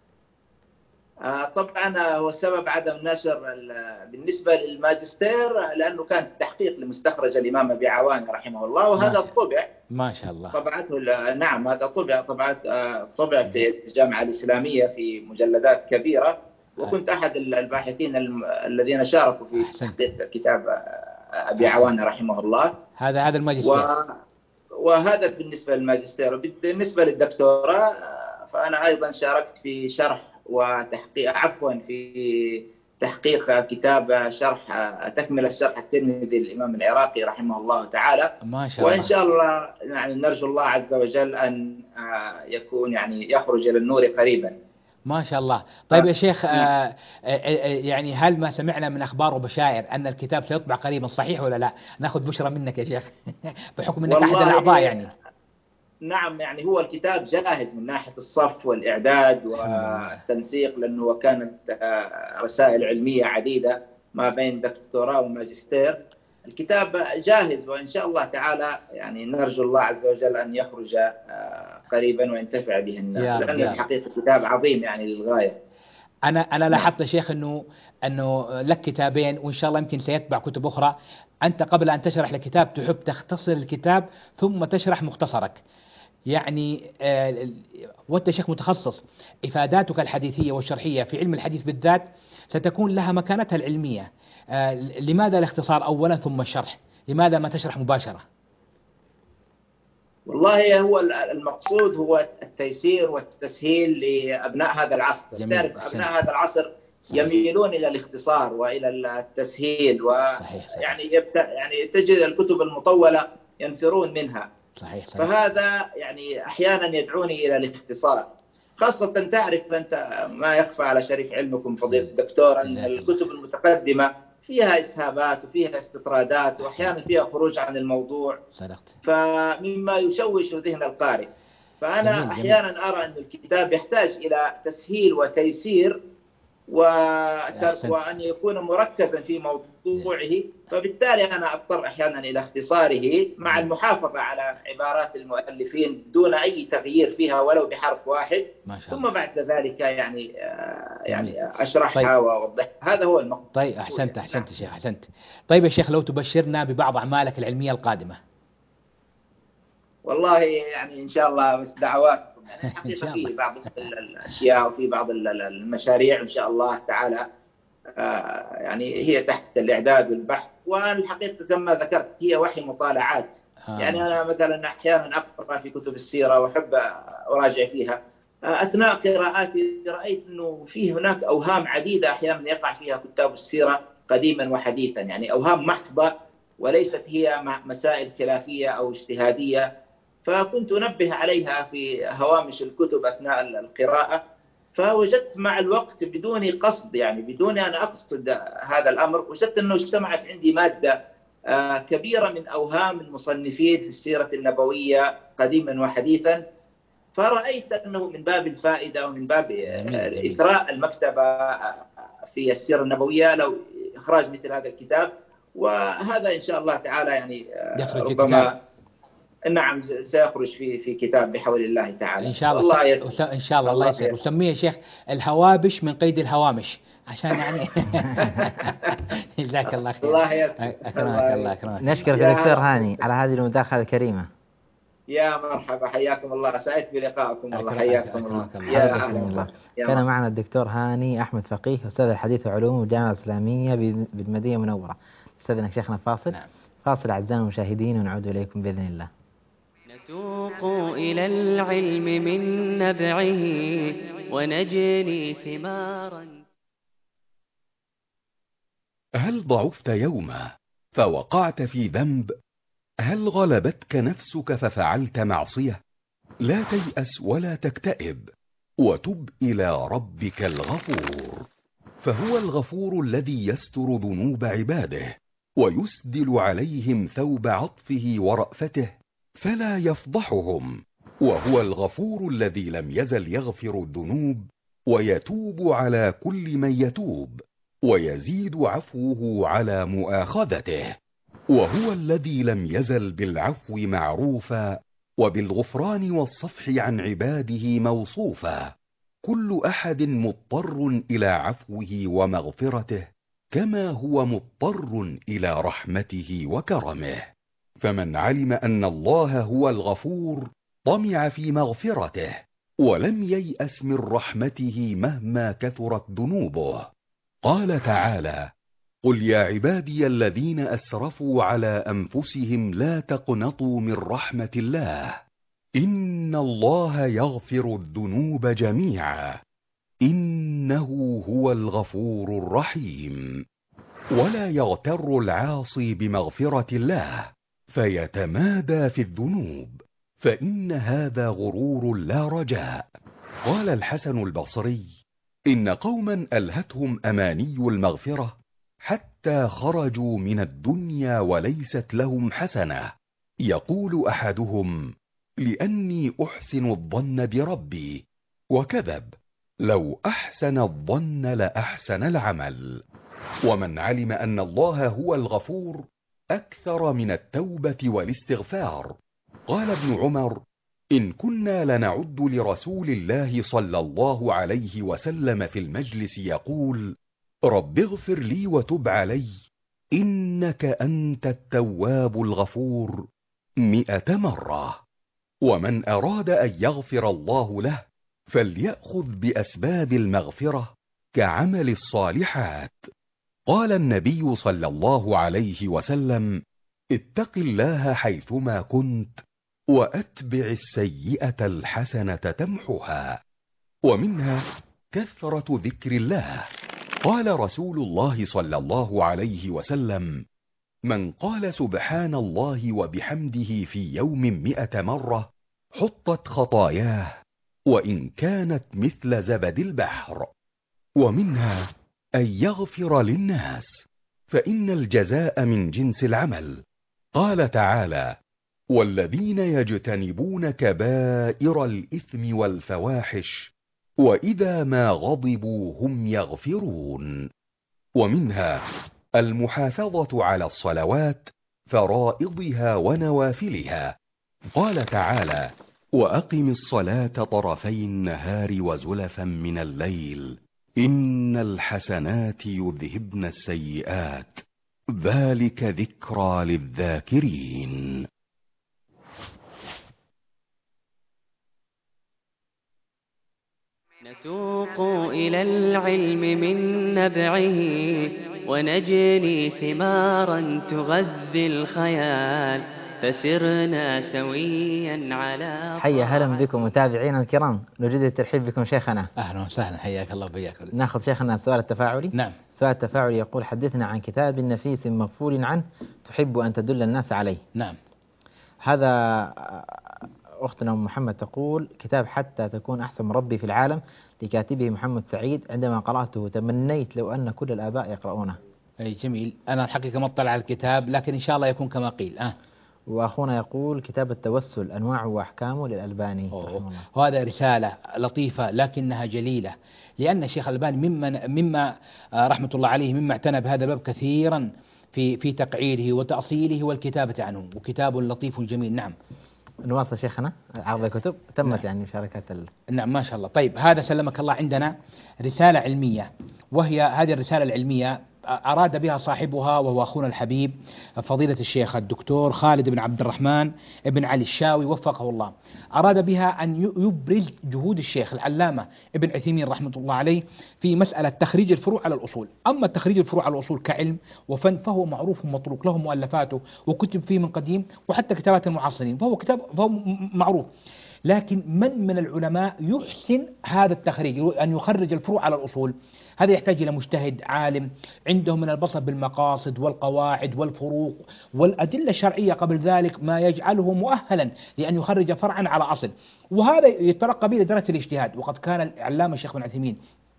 طبعا هو سبب عدم نشر بالنسبة للماجستير لأنه كان تحقيق لمستخرج الإمام أبي عوان رحمه الله، وهذا الطبع ما شاء الله طبعته. نعم هذا طبع طبعا طبع في الجامعة الإسلامية في مجلدات كبيرة، وكنت أحد الباحثين الذين شاركوا في تحقيق كتاب أبي عوان رحمه الله. هذا هذا الماجستير. و... وهذا بالنسبة للماجستير. بالنسبة للدكتوراه فأنا أيضا شاركت في شرح وتحقيق عفوا في تحقيق كتاب شرح تكمل الشرح الترمذي للإمام العراقي رحمه الله تعالى. ما شاء الله. وإن شاء الله يعني نرجو الله عز وجل أن يكون يعني يخرج إلى النور قريبا. ما شاء الله. طيب يا شيخ آه يعني هل ما سمعنا من أخبار وبشائر أن الكتاب سيطبع قريبا، صحيح ولا لا؟ نأخذ بشرى منك يا شيخ بحكم أنك أحد الأعضاء يعني. نعم يعني هو الكتاب جاهز من ناحية الصف والإعداد والتنسيق، لأنه كانت رسائل علمية عديدة ما بين دكتوراه وماجستير. الكتاب جاهز وإن شاء الله تعالى يعني نرجو الله عز وجل أن يخرج قريبا وينتفع به الناس، لأن الحقيقة كتاب عظيم يعني للغاية. أنا أنا لاحظت يا شيخ أنه أنه لك كتابين، وإن شاء الله يمكن سيتبع كتب أخرى. أنت قبل أن تشرح الكتاب تحب تختصر الكتاب ثم تشرح مختصرك، يعني آه، وأنت شيخ متخصص، إفاداتك الحديثية والشرحية في علم الحديث بالذات ستكون لها مكانتها العلمية. آه، لماذا الاختصار أولا ثم الشرح؟ لماذا ما تشرح مباشرة؟ والله هو المقصود هو التيسير والتسهيل لأبناء هذا العصر. تعرف أبناء هذا العصر يميلون إلى الاختصار وإلى التسهيل، ويعني يبت... يعني تجد الكتب المطولة ينفرون منها. صحيح صحيح. فهذا يعني أحيانا يدعوني إلى الاختصار، خاصة تعرف أنت ما يخفى على شريف علمكم فضيلة الدكتور أن الكتب المتقدمة فيها إسهابات وفيها استطرادات وأحيانا فيها خروج عن الموضوع، فمما يشوش ذهن القارئ. فأنا جميل أحيانا جميل. أرى أن الكتاب يحتاج إلى تسهيل وتيسير وأن يكون مركزا في موضوعه، فبالتالي أنا أضطر أحيانا إلى اختصاره مع المحافظة على عبارات المؤلفين دون أي تغيير فيها ولو بحرف واحد، ثم بعد ذلك يعني يعني أشرحها طيب. وأوضحها. هذا هو المقصود. طيب أحسنت أحسنت شيخ أحسنت. طيب يا شيخ، لو تبشرنا ببعض أعمالك العلمية القادمة. والله يعني إن شاء الله بس دعوات. يعني حقيقة في بعض الأشياء وفي بعض المشاريع إن شاء الله تعالى يعني هي تحت الإعداد والبحث، والحقيقة كما ذكرت هي وحي مطالعات. آه. يعني أنا مثلا أحيانا أقرأ في كتب السيرة وأحب أراجع فيها. أثناء قراءاتي رأيت أنه في هناك أوهام عديدة أحيانا يقع فيها كتاب السيرة قديما وحديثا، يعني أوهام محضة وليست هي مسائل خلافية أو اجتهادية، فكنت أنبه عليها في هوامش الكتب أثناء القراءة. فوجدت مع الوقت بدون قصد، يعني بدون أن أقصد هذا الأمر، وجدت أنه اجتمعت عندي مادة كبيرة من أوهام المصنفين في السيرة النبوية قديما وحديثا. فرأيت أنه من باب الفائدة ومن باب إثراء المكتبة في السيرة النبوية لو إخراج مثل هذا الكتاب، وهذا إن شاء الله تعالى يعني ربما نعم سيخرج في في كتاب بحول الله تعالى إن شاء الله. الله إن شاء الله الله يسر. وسميه شيخ الهوابش من قيد الهوامش عشان يعني جزاك الله خير. الله أكرمك الله أكرمك. نشكرك دكتور هاني على هذه المداخلة الكريمة. يا مرحبا، حياكم الله، سعدت بلقائكم. الله حياكم الله. يا أهلا الله. كان معنا الدكتور هاني أحمد فقيه، أستاذ الحديث وعلوم الجامعة الإسلامية بالمدينة المنورة. استاذنا شيخنا فاصل. نعم. فاصل أعزائنا المشاهدين ونعود إليكم بإذن الله. نتوق إلى العلم من نبعه ونجني ثمارا. هل ضعفت يوما فوقعت في ذنب؟ هل غلبتك نفسك ففعلت معصية؟ لا تيأس ولا تكتئب، وتب إلى ربك الغفور، فهو الغفور الذي يستر ذنوب عباده ويسدل عليهم ثوب عطفه ورأفته فلا يفضحهم، وهو الغفور الذي لم يزل يغفر الذنوب ويتوب على كل من يتوب ويزيد عفوه على مؤاخذته، وهو الذي لم يزل بالعفو معروفا وبالغفران والصفح عن عباده موصوفا. كل أحد مضطر إلى عفوه ومغفرته كما هو مضطر إلى رحمته وكرمه، فمن علم أن الله هو الغفور طمع في مغفرته ولم ييأس من رحمته مهما كثرت ذنوبه. قال تعالى: قل يا عبادي الذين أسرفوا على أنفسهم لا تقنطوا من رحمة الله إن الله يغفر الذنوب جميعا إنه هو الغفور الرحيم. ولا يغتر العاصي بمغفرة الله فيتمادى في الذنوب، فإن هذا غرور لا رجاء. قال الحسن البصري: إن قوما ألهتهم أماني المغفرة حتى خرجوا من الدنيا وليست لهم حسنة. يقول أحدهم: لأني أحسن الظن بربي، وكذب، لو أحسن الظن لأحسن العمل. ومن علم أن الله هو الغفور أكثر من التوبة والاستغفار. قال ابن عمر: إن كنا لنعد لرسول الله صلى الله عليه وسلم في المجلس يقول: رب اغفر لي وتب علي إنك أنت التواب الغفور، مئة مرة. ومن أراد أن يغفر الله له فليأخذ بأسباب المغفرة كعمل الصالحات. قال النبي صلى الله عليه وسلم: اتق الله حيثما كنت وأتبع السيئة الحسنة تمحها. ومنها كثرة ذكر الله. قال رسول الله صلى الله عليه وسلم: من قال سبحان الله وبحمده في يوم مئة مرة حطت خطاياه وإن كانت مثل زبد البحر. ومنها أن يغفر للناس، فإن الجزاء من جنس العمل. قال تعالى: والذين يجتنبون كبائر الإثم والفواحش وإذا ما غضبوا هم يغفرون. ومنها المحافظة على الصلوات، فرائضها ونوافلها. قال تعالى: وأقم الصلاة طرفي النهار وزلفا من الليل إن الحسنات يذهبن السيئات ذلك ذكرى للذاكرين. نتوق إلى العلم من نبعه ونجني ثمارا تغذي الخيال، فسرنا سويا على حيا هلا بكم متابعينا الكرام، نجد الترحيب بكم شيخنا. أهلا وسهلا، حياك الله وبياك. ناخذ شيخنا السؤال التفاعلي. نعم. السؤال التفاعلي يقول: حدثنا عن كتاب نفيس مغفول عنه تحب أن تدل الناس عليه. نعم. هذا أختنا أم محمد تقول: كتاب حتى تكون أحسن مربي في العالم لكاتبه محمد سعيد، عندما قرأته تمنيت لو أن كل الآباء يقرؤونه. أي جميل. أنا الحقيقة ما اطلع على الكتاب، لكن إن شاء الله يكون كما قيل. أه وأخونا يقول: كتاب التوسل أنواعه وأحكامه للألباني. وهذا رسالة لطيفة لكنها جليلة، لأن الشيخ الألباني مما مما رحمة الله عليه مما اعتنى بهذا الباب كثيرا في في تقعيره وتأصيله والكتابة عنه، وكتاب لطيف جميل. نعم. نواصل شيخنا عرض الكتب تمت. نعم. يعني مشاركات ال... نعم ما شاء الله. طيب هذا سلمك الله عندنا رسالة علمية، وهي هذه الرسالة العلمية أراد بها صاحبها وهو أخونا الحبيب فضيلة الشيخ الدكتور خالد بن عبد الرحمن بن علي الشاوي وفقه الله، أراد بها أن يبرز جهود الشيخ العلامة ابن عثيمين رحمة الله عليه في مسألة تخريج الفروع على الأصول. أما تخريج الفروع على الأصول كعلم وفن فهو معروف ومطروق، له مؤلفاته وكتب فيه من قديم وحتى كتابات المعاصرين، فهو كتاب فهو معروف. لكن من من العلماء يحسن هذا التخريج، أن يخرج الفروع على الأصول؟ هذا يحتاج إلى مجتهد عالم عنده من البصر بالمقاصد والقواعد والفروق والأدلة الشرعية قبل ذلك، ما يجعله مؤهلا لأن يخرج فرعا على أصل، وهذا يترقى به لدرجة الاجتهاد. وقد كان العلامة الشيخ بن عثيمين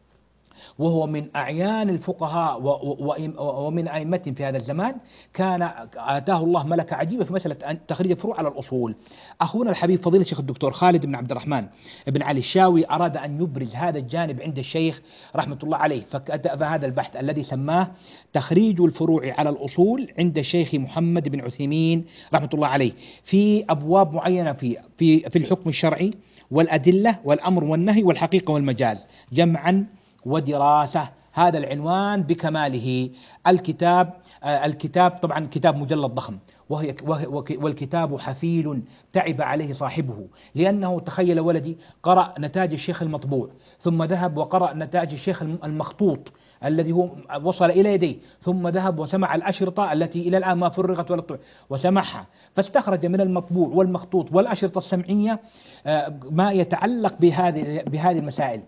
وهو من أعيان الفقهاء ومن أئمتهم في هذا الزمان، كان آتاه الله ملكة عجيبة في مسألة تخريج الفروع على الأصول. أخونا الحبيب فضيلة الشيخ الدكتور خالد بن عبد الرحمن بن علي الشاوي أراد أن يبرز هذا الجانب عند الشيخ رحمة الله عليه، فهذا البحث الذي سماه تخريج الفروع على الأصول عند الشيخ محمد بن عثيمين رحمة الله عليه، في أبواب معينة في في في الحكم الشرعي والأدلة والأمر والنهي والحقيقة والمجاز جمعا ودراسة. هذا العنوان بكماله. الكتاب الكتاب طبعا كتاب مجلد ضخم، وهي والكتاب حفيل تعب عليه صاحبه، لأنه تخيل ولدي قرأ نتاج الشيخ المطبوع ثم ذهب وقرأ نتاج الشيخ المخطوط الذي هو وصل إلى يديه، ثم ذهب وسمع الأشرطة التي إلى الآن ما فرغت ولا طبعت وسمعها، فاستخرج من المطبوع والمخطوط والأشرطة السمعية ما يتعلق بهذه بهذه المسائل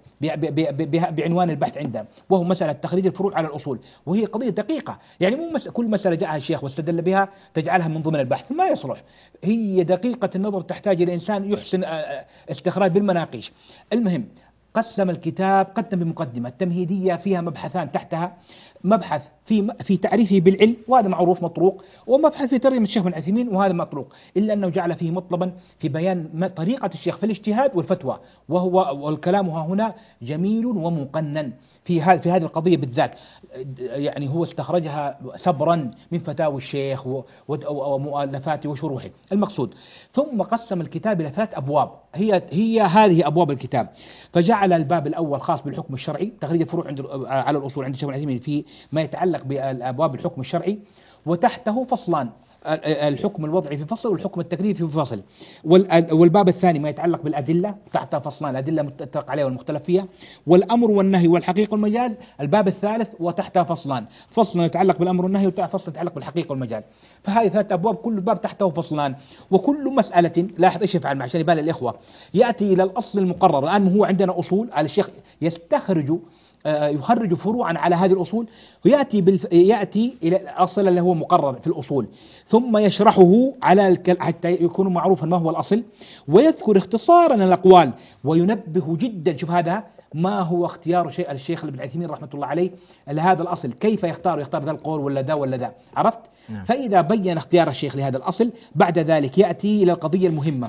بعنوان البحث عنده، وهو مسألة تخريج الفروع على الأصول، وهي قضية دقيقة. يعني مو مس... كل مسألة جاءها الشيخ واستدل بها تجعلها من ضمن البحث، ما يصلح. هي دقيقة النظر، تحتاج إلى إنسان يحسن استخراج بالمناقيش. المهم قسم الكتاب، قدم بمقدمة تمهيدية فيها مبحثان تحتها، مبحث في في تعريفه بالعلم وهذا معروف مطروق، ومبحث في ترجمة الشيخ بن عثيمين وهذا مطروق، إلا أنه جعل فيه مطلبا في بيان طريقة الشيخ في الاجتهاد والفتوى، وهو والكلام ها هنا جميل ومقنن في هذه في هذه القضية بالذات. يعني هو استخرجها سبرا من فتاوى الشيخ ومؤلفاته وشروحه المقصود. ثم قسم الكتاب إلى ثلاث أبواب، هي هي هذه أبواب الكتاب. فجعل الباب الأول خاص بالحكم الشرعي، تخريج الفروع عند على الأصول عند الشيخ ابن عثيمين في ما يتعلق بأبواب الحكم الشرعي، وتحته فصلان، الحكم الوضعي في فصل والحكم التكليفي في فصل. والباب الثاني ما يتعلق بالأدلة، تحت فصلان الأدلة المتفق عليها والمختلف فيها، والأمر والنهي والحقيقة والمجاز الباب الثالث وتحته فصلان، فصل يتعلق بالأمر والنهي وفصل يتعلق بالحقيقة والمجاز. فهذه ثلاث أبواب كل باب تحته فصلان. وكل مسألة لاحظ إيش يفعل عشان يبان الإخوة، يأتي إلى الأصل المقرر. الآن هو عندنا أصول، الشيخ يستخرج يخرج فروعا على هذه الأصول، ويأتي بالف... يأتي إلى الأصل اللي هو مقرر في الأصول، ثم يشرحه على الك... حتى يكون معروفا ما هو الأصل، ويذكر اختصارا الأقوال، وينبه جدا. شوف هذا ما هو اختيار شيء الشيخ ابن عثيمين رحمة الله عليه لهذا الأصل، كيف يختار يختار ذا القول ولا ذا ولا ذا، عرفت؟ نعم. فإذا بين اختيار الشيخ لهذا الأصل بعد ذلك يأتي إلى القضية المهمة،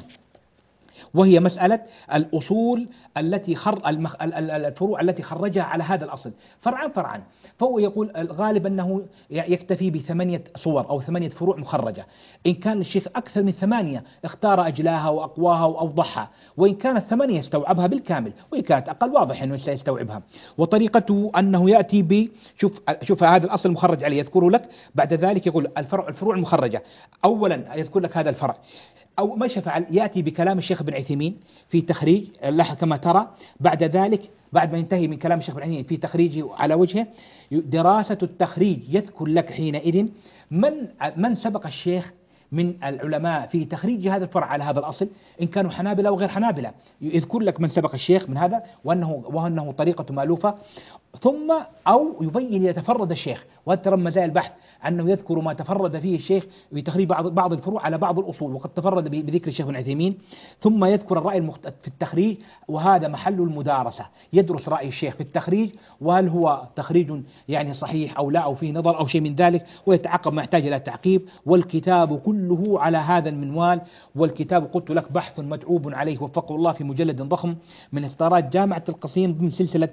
وهي مسألة الأصول التي خر المخ... الفروع التي خرجها على هذا الأصل فرعا فرعا. فهو يقول الغالب أنه يكتفي بثمانية صور أو ثمانية فروع مخرجة. إن كان الشيخ أكثر من ثمانية اختار أجلاها وأقواها وأوضحها، وإن كانت ثمانية استوعبها بالكامل، وإن كانت أقل واضح أنه سيستوعبها. وطريقته أنه يأتي ب شوف شوف هذا الأصل المخرج عليه يذكره لك، بعد ذلك يقول الفرع الفروع المخرجة. أولا يذكر لك هذا الفرع، أو ماذا فعل؟ يأتي بكلام الشيخ ابن عثيمين في تخريج له كما ترى. بعد ذلك بعد ما ينتهي من كلام الشيخ ابن عثيمين في تخريجه على وجهه، دراسة التخريج يذكر لك حينئذ من من سبق الشيخ من العلماء في تخريج هذا الفرع على هذا الأصل، إن كانوا حنابلة أو غير حنابلة، يذكر لك من سبق الشيخ من هذا وأنه وأنه طريقة مألوفة. ثم أو يبين يتفرد الشيخ، وترى مزايا البحث أنه يذكر ما تفرد فيه الشيخ بتخريج بعض بعض الفروع على بعض الأصول، وقد تفرد بذكر الشيخ ابن عثيمين. ثم يذكر الرأي المخت... في التخريج، وهذا محل المدارسة، يدرس رأي الشيخ في التخريج، وهل هو تخريج يعني صحيح أو لا، أو فيه نظر أو شيء من ذلك، ويتعقب ما يحتاج إلى تعقيب. والكتاب كله على هذا المنوال. والكتاب قلت لك بحث متعوب عليه وفقه الله في مجلد ضخم من إصدارات جامعة القصيم ضمن سلسلة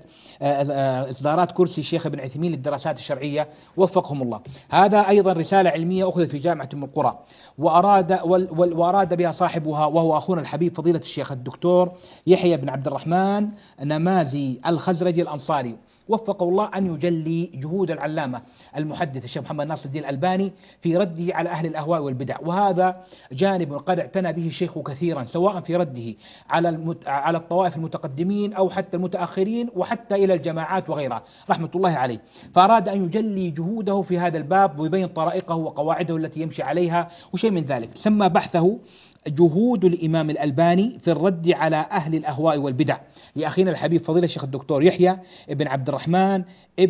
إصدارات كرسي الشيخ ابن عثيمين للدراسات الشرعية وفقهم الله. هذا أيضا رسالة علمية أخذت في جامعة أم القرى، وأراد وأراد بها صاحبها وهو أخونا الحبيب فضيلة الشيخ الدكتور يحيى بن عبد الرحمن نمازي الخزرجي الأنصاري وفقه الله أن يجلي جهود العلامة المحدث الشيخ محمد ناصر الدين الألباني في رده على أهل الأهواء والبدع. وهذا جانب قد اعتنى به الشيخ كثيرا، سواء في رده على المت... على الطوائف المتقدمين أو حتى المتأخرين وحتى إلى الجماعات وغيرها رحمة الله عليه. فأراد أن يجلي جهوده في هذا الباب ويبين طرائقه وقواعده التي يمشي عليها وشيء من ذلك. سمى بحثه جهود الإمام الألباني في الرد على أهل الأهواء والبدع، لأخينا الحبيب فضيلة الشيخ الدكتور يحيى ابن عبد الرحمن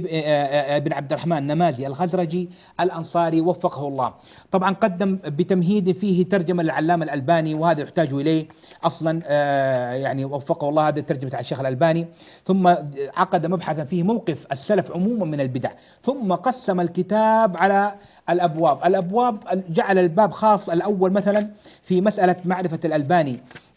ابن عبد الرحمن نمازي الخزرجي الأنصاري وفقه الله. طبعا قدم بتمهيد فيه ترجمة للعلامة الألباني، وهذا يحتاج إليه أصلا يعني وفقه الله، هذه الترجمة على الشيخ الألباني. ثم عقد مبحثا فيه موقف السلف عموما من البدع. ثم قسم الكتاب على الأبواب. الأبواب جعل الباب خاص الأول مثلا في مسألة معرفة الألباني،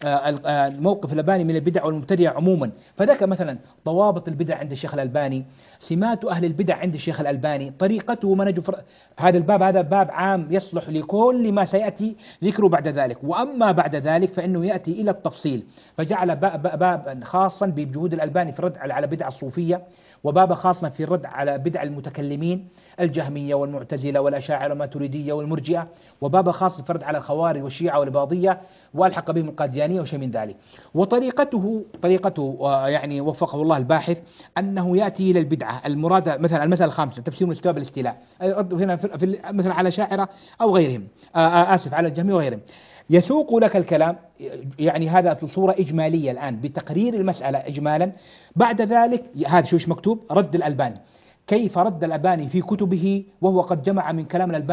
موقف الألباني من البدع والمبتدع عموما، فذاك مثلا ضوابط البدع عند الشيخ الألباني، سمات أهل البدع عند الشيخ الألباني، طريقته ومنهجه. هذا الباب هذا باب عام يصلح لكل ما سيأتي ذكره بعد ذلك. وأما بعد ذلك فإنه يأتي إلى التفصيل، فجعل بابا خاصا بجهود الألباني في الرد على بدع الصوفية، وبابا خاصا في الرد على بدع المتكلمين الجهمية والمعتزلة والأشاعرة والماتريدية والمرجئة، وبابا خاص في الرد على الخوارج والشيعة والإباضية والحق بهم القاديانية وشيء من ذلك. وطريقته طريقته يعني وفقه الله الباحث أنه يأتي إلى البدعة المرادة، مثلا المسألة الخامسة تفسير الاستواء بالاستيلاء، الرد هنا في مثلا على شاعرة أو غيرهم، آسف على الجهمية وغيرهم، يسوق لك الكلام يعني هذا في صورة إجمالية الآن بتقرير المسألة إجمالا. بعد ذلك هذا شو مكتوب؟ رد الألباني، كيف رد الألباني في كتبه، وهو قد جمع من كلام الألباني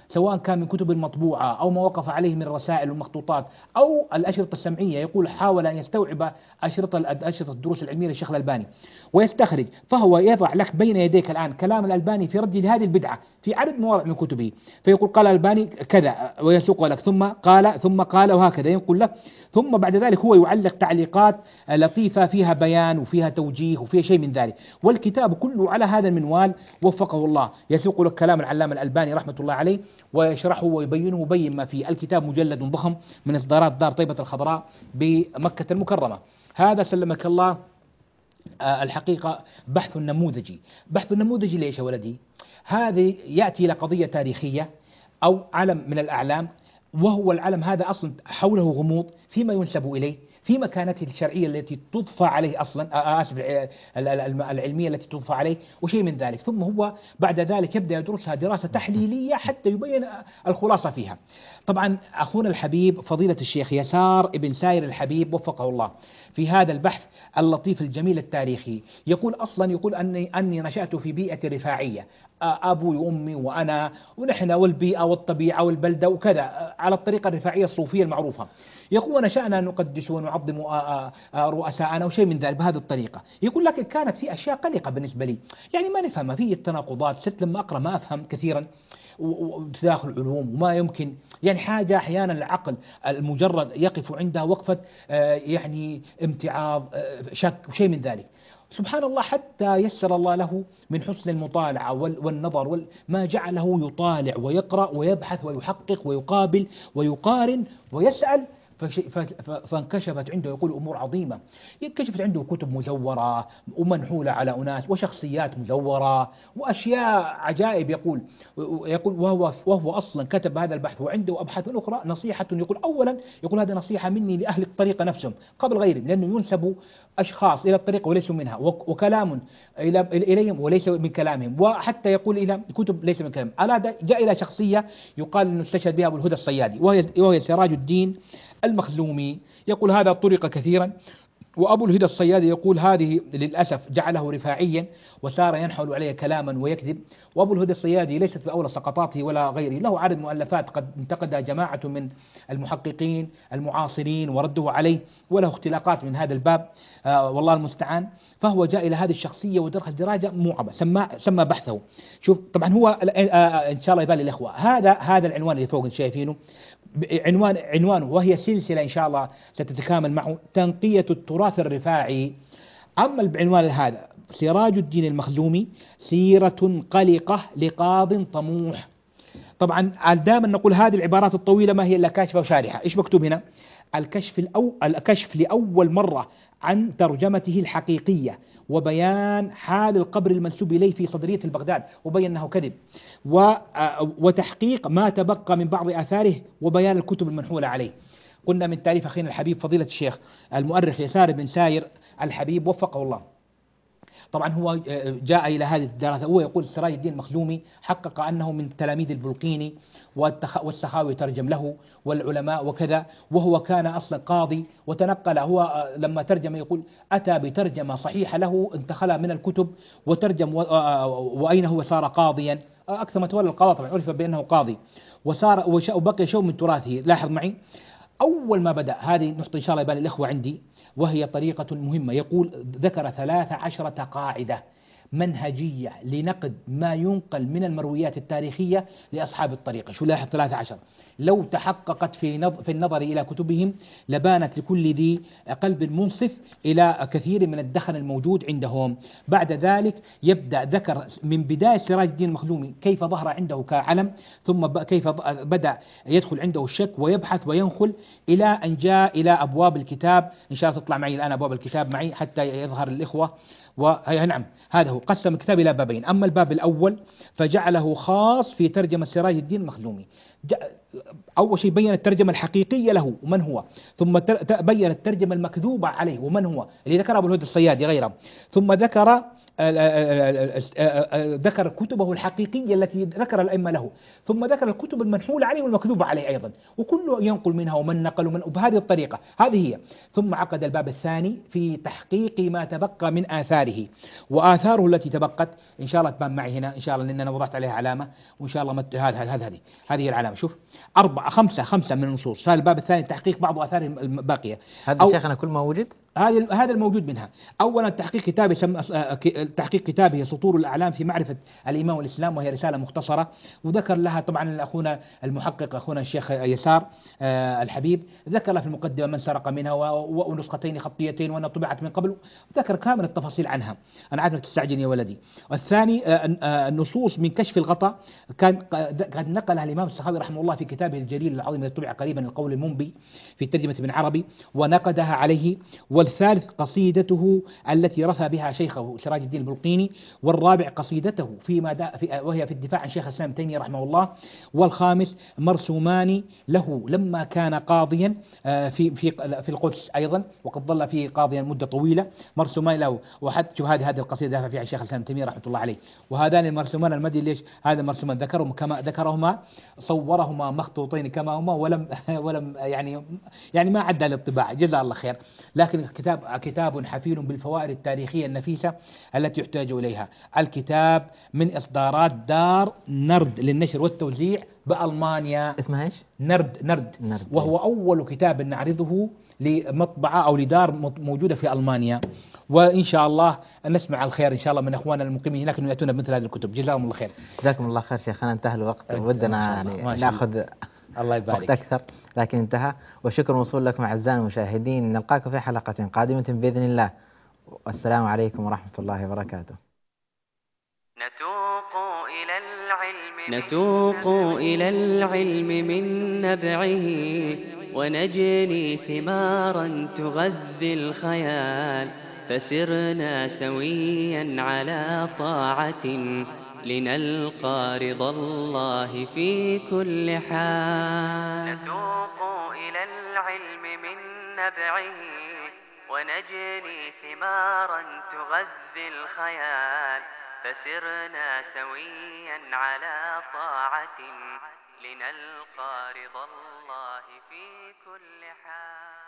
سواء كان من كتب المطبوعة أو ما وقف عليه من الرسائل والمخطوطات أو الأشرطة السمعية. يقول حاول أن يستوعب أشرطة أشرطة الدروس العلمية للشيخ الألباني ويستخرج، فهو يضع لك بين يديك الآن كلام الألباني في رد لهذه البدعة في عدد مواضع من كتبه، فيقول قال الألباني كذا ويسوق لك، ثم قال ثم قال وهكذا ينقل لك، ثم بعد ذلك هو يعلق تعليقات لطيفة فيها بيان وفيها توجيه وفيها شيء من ذلك، والكتاب كله على هذا المنوال وفقه الله. يسوق لك كلام العلامة الألباني رحمة الله عليه ويشرحه ويبينه ويبين ما فيه. الكتاب مجلد ضخم من إصدارات دار طيبة الخضراء بمكة المكرمة. هذا سلمك الله آه الحقيقة بحث نموذجي. بحث نموذجي ليش يا ولدي؟ هذه يأتي إلى قضية تاريخية أو علم من الأعلام، وهو العلم هذا أصلا حوله غموض فيما ينسب إليه، في مكانته الشرعية التي تضفى عليه أصلا، آسف العلمية التي تضفى عليه وشيء من ذلك، ثم هو بعد ذلك يبدأ يدرسها دراسة تحليلية حتى يبين الخلاصة فيها. طبعا أخونا الحبيب فضيلة الشيخ يسار ابن ساير الحبيب وفقه الله في هذا البحث اللطيف الجميل التاريخي يقول أصلا يقول أني أني نشأت في بيئة رفاعية، أبوي وأمي وأنا ونحن والبيئة والطبيعة والبلدة وكذا على الطريقة الرفاعية الصوفية المعروفة. يقول ونشأنا نقدس ونعظم رؤساءنا وشيء من ذلك بهذه الطريقة. يقول لكن كانت في أشياء قلقة بالنسبة لي، يعني ما نفهمها، في التناقضات، صرت لما أقرأ ما أفهم كثيرا وتداخل العلوم وما يمكن، يعني حاجة أحيانا العقل المجرد يقف عندها وقفة يعني امتعاض شك وشيء من ذلك. سبحان الله حتى يسر الله له من حسن المطالعة والنظر ما جعله يطالع ويقرأ ويبحث ويحقق ويقابل ويقارن ويسأل، فانكشفت عنده يقول أمور عظيمة. انكشفت عنده كتب مزورة ومنحولة على أناس وشخصيات مزورة وأشياء عجائب. يقول يقول وهو وهو أصلا كتب هذا البحث وعنده أبحاث أخرى. نصيحة يقول أولا يقول هذه نصيحة مني لأهل الطريقة نفسهم قبل غيرهم، لأنه ينسب أشخاص إلى الطريقة وليسوا منها، وكلام إلى إليهم وليس من كلامهم، وحتى يقول إلى كتب ليس من كلامهم. ألا جاء إلى شخصية يقال أنه استشهد بها أبو الهدى الصيادي وهي وهي سراج الدين المخزومي. يقول هذا طرق كثيرا، وأبو الهدى الصيادي يقول هذه للأسف جعله رفاعيا وصار ينحل عليه كلاما ويكذب. وأبو الهدى الصيادي ليست في أول سقطاته ولا غيره، له عدد مؤلفات قد انتقدها جماعة من المحققين المعاصرين وردوا عليه، وله اختلاقات من هذا الباب آه والله المستعان. فهو جاء إلى هذه الشخصية ودرس دراسة موعبة، سمى سمى بحثه. شوف طبعا هو آه آه إن شاء الله يبالي الإخوة، هذا هذا العنوان اللي فوق شايفينه عنوان عنوانه، وهي سلسلة إن شاء الله ستتكامل معه، تنقية التراث الرفاعي. أما العنوان هذا سراج الدين المخزومي سيرة قلقة لقاض طموح. طبعا دائما نقول هذه العبارات الطويلة ما هي إلا كاشفة وشارحة. إيش مكتوب هنا؟ الكشف الأو الكشف لأول مرة عن ترجمته الحقيقية وبيان حال القبر المنسوب إليه في صدرية البغداد وبين أنه كذب، وتحقيق ما تبقى من بعض آثاره وبيان الكتب المنحولة عليه. قلنا من تأليف أخينا الحبيب فضيلة الشيخ المؤرخ يسار بن ساير الحبيب وفقه الله. طبعا هو جاء إلى هذه الدراسة، هو يقول سراج الدين المخزومي حقق أنه من تلاميذ البلقيني والسخاوي ترجم له والعلماء وكذا، وهو كان أصلا قاضي وتنقل. هو لما ترجم يقول أتى بترجمة صحيحة له انتقلها من الكتب وترجم، وأين هو صار قاضيا أكثر ما تولى القضاء، طبعا عرف بأنه قاضي وصار وبقي شيء من تراثه. لاحظ معي أول ما بدأ، هذه نقطة إن شاء الله يبان الإخوة عندي وهي طريقة مهمة. يقول ذكر ثلاث عشرة قاعدة منهجية لنقد ما ينقل من المرويات التاريخية لأصحاب الطريقة. شو لاحظ ثلاثة عشر؟ لو تحققت في في النظر إلى كتبهم لبانت لكل ذي قلب منصف إلى كثير من الدخن الموجود عندهم. بعد ذلك يبدأ ذكر من بداية سراج الدين المخزومي كيف ظهر عنده كعلم، ثم كيف بدأ يدخل عنده الشك ويبحث وينخل إلى أن جاء إلى أبواب الكتاب. إن شاء الله تطلع معي الآن أبواب الكتاب معي حتى يظهر الإخوة. ونعم هذا هو قسم الكتاب إلى بابين. أما الباب الأول فجعله خاص في ترجمة سراج الدين المخزومي. أول شيء بين الترجمة الحقيقية له ومن هو، ثم بين الترجمة المكذوبة عليه ومن هو اللي ذكر أبو الهدى الصيادي غيره، ثم ذكر ذكر كتبه الحقيقية التي ذكر الأئمة له، ثم ذكر الكتب المنحولة عليه والمكذوبة عليه أيضا، وكله ينقل منها ومن نقل ومن بهذه الطريقة. هذه هي. ثم عقد الباب الثاني في تحقيق ما تبقى من آثاره، وآثاره التي تبقت إن شاء الله تبان معي هنا إن شاء الله، لأن أنا وضعت عليها علامة، وإن شاء الله مت... هذا هذه هذه هذه العلامة. شوف أربعة خمسة خمسة من النصوص. هذا الباب الثاني تحقيق بعض آثاره الباقية. هذا شيخنا كل ما وجد هذا هذا الموجود منها. اولا تحقيق كتابه سم... تحقيق كتابه سطور الاعلام في معرفه الايمان والاسلام، وهي رساله مختصره، وذكر لها طبعا اخونا المحقق اخونا الشيخ يسار آه الحبيب، ذكر لها في المقدمه من سرق منها و... ونسختين خطيتين وانها طبعت من قبل، ذكر كامل التفاصيل عنها. انا عارف انك تستعجل يا ولدي. والثاني آه آه النصوص من كشف الغطاء، كان قد نقلها الامام السخاوي رحمه الله في كتابه الجليل العظيم الذي طبع قريبا، القول المنبي في ترجمه ابن عربي، ونقدها عليه. والثالث قصيدته التي رثى بها شيخه سراج الدين البلقيني. والرابع قصيدته فيما دا في وهي في الدفاع عن شيخ الإسلام ابن تيمية رحمه الله. والخامس مرسومان له لما كان قاضيا في في في القدس أيضا، وقد ظل فيه قاضيا مدة طويلة، مرسومان له. وحتى هذه هذه القصيدة دافع فيها الشيخ الإسلام ابن تيمية رحمه الله عليه. وهذان المرسومان المدي ليش هذا مرسومان ذكرهم كما ذكرهما، صورهما مخطوطين كما هما، ولم ولم يعني يعني ما عدى للطباعة، جزاه الله خير. لكن كتاب كتاب حفيل بالفوائد التاريخية النفيسة التي يحتاج إليها. الكتاب من إصدارات دار نرد للنشر والتوزيع بألمانيا. اسمها ايش؟ نرد نرد, نرد. وهو أول كتاب نعرضه لمطبعة أو لدار موجودة في ألمانيا، وإن شاء الله نسمع الخير إن شاء الله من أخواننا المقيمين هناك أن يأتون بمثل هذه الكتب. جزاهم الله خير. جزاكم الله خير شيخنا، انتهى الوقت ودنا يعني ناخذ الله يبارك وقت أكثر، لكن انتهى. والشكر موصول لكم أعزائنا المشاهدين، نلقاكم في حلقة قادمة بإذن الله، والسلام عليكم ورحمة الله وبركاته. نتوق إلى العلم نتوق إلى العلم من نبعه، ونجني ثمارا تغذي الخيال، فسرنا سويا على طاعة لنلقى رضا الله في كل حال. نتوق إلى العلم من نبعه، ونجني ثمارا تغذي الخيال، فسرنا سويا على طاعة لنلقى رضا الله في كل حال.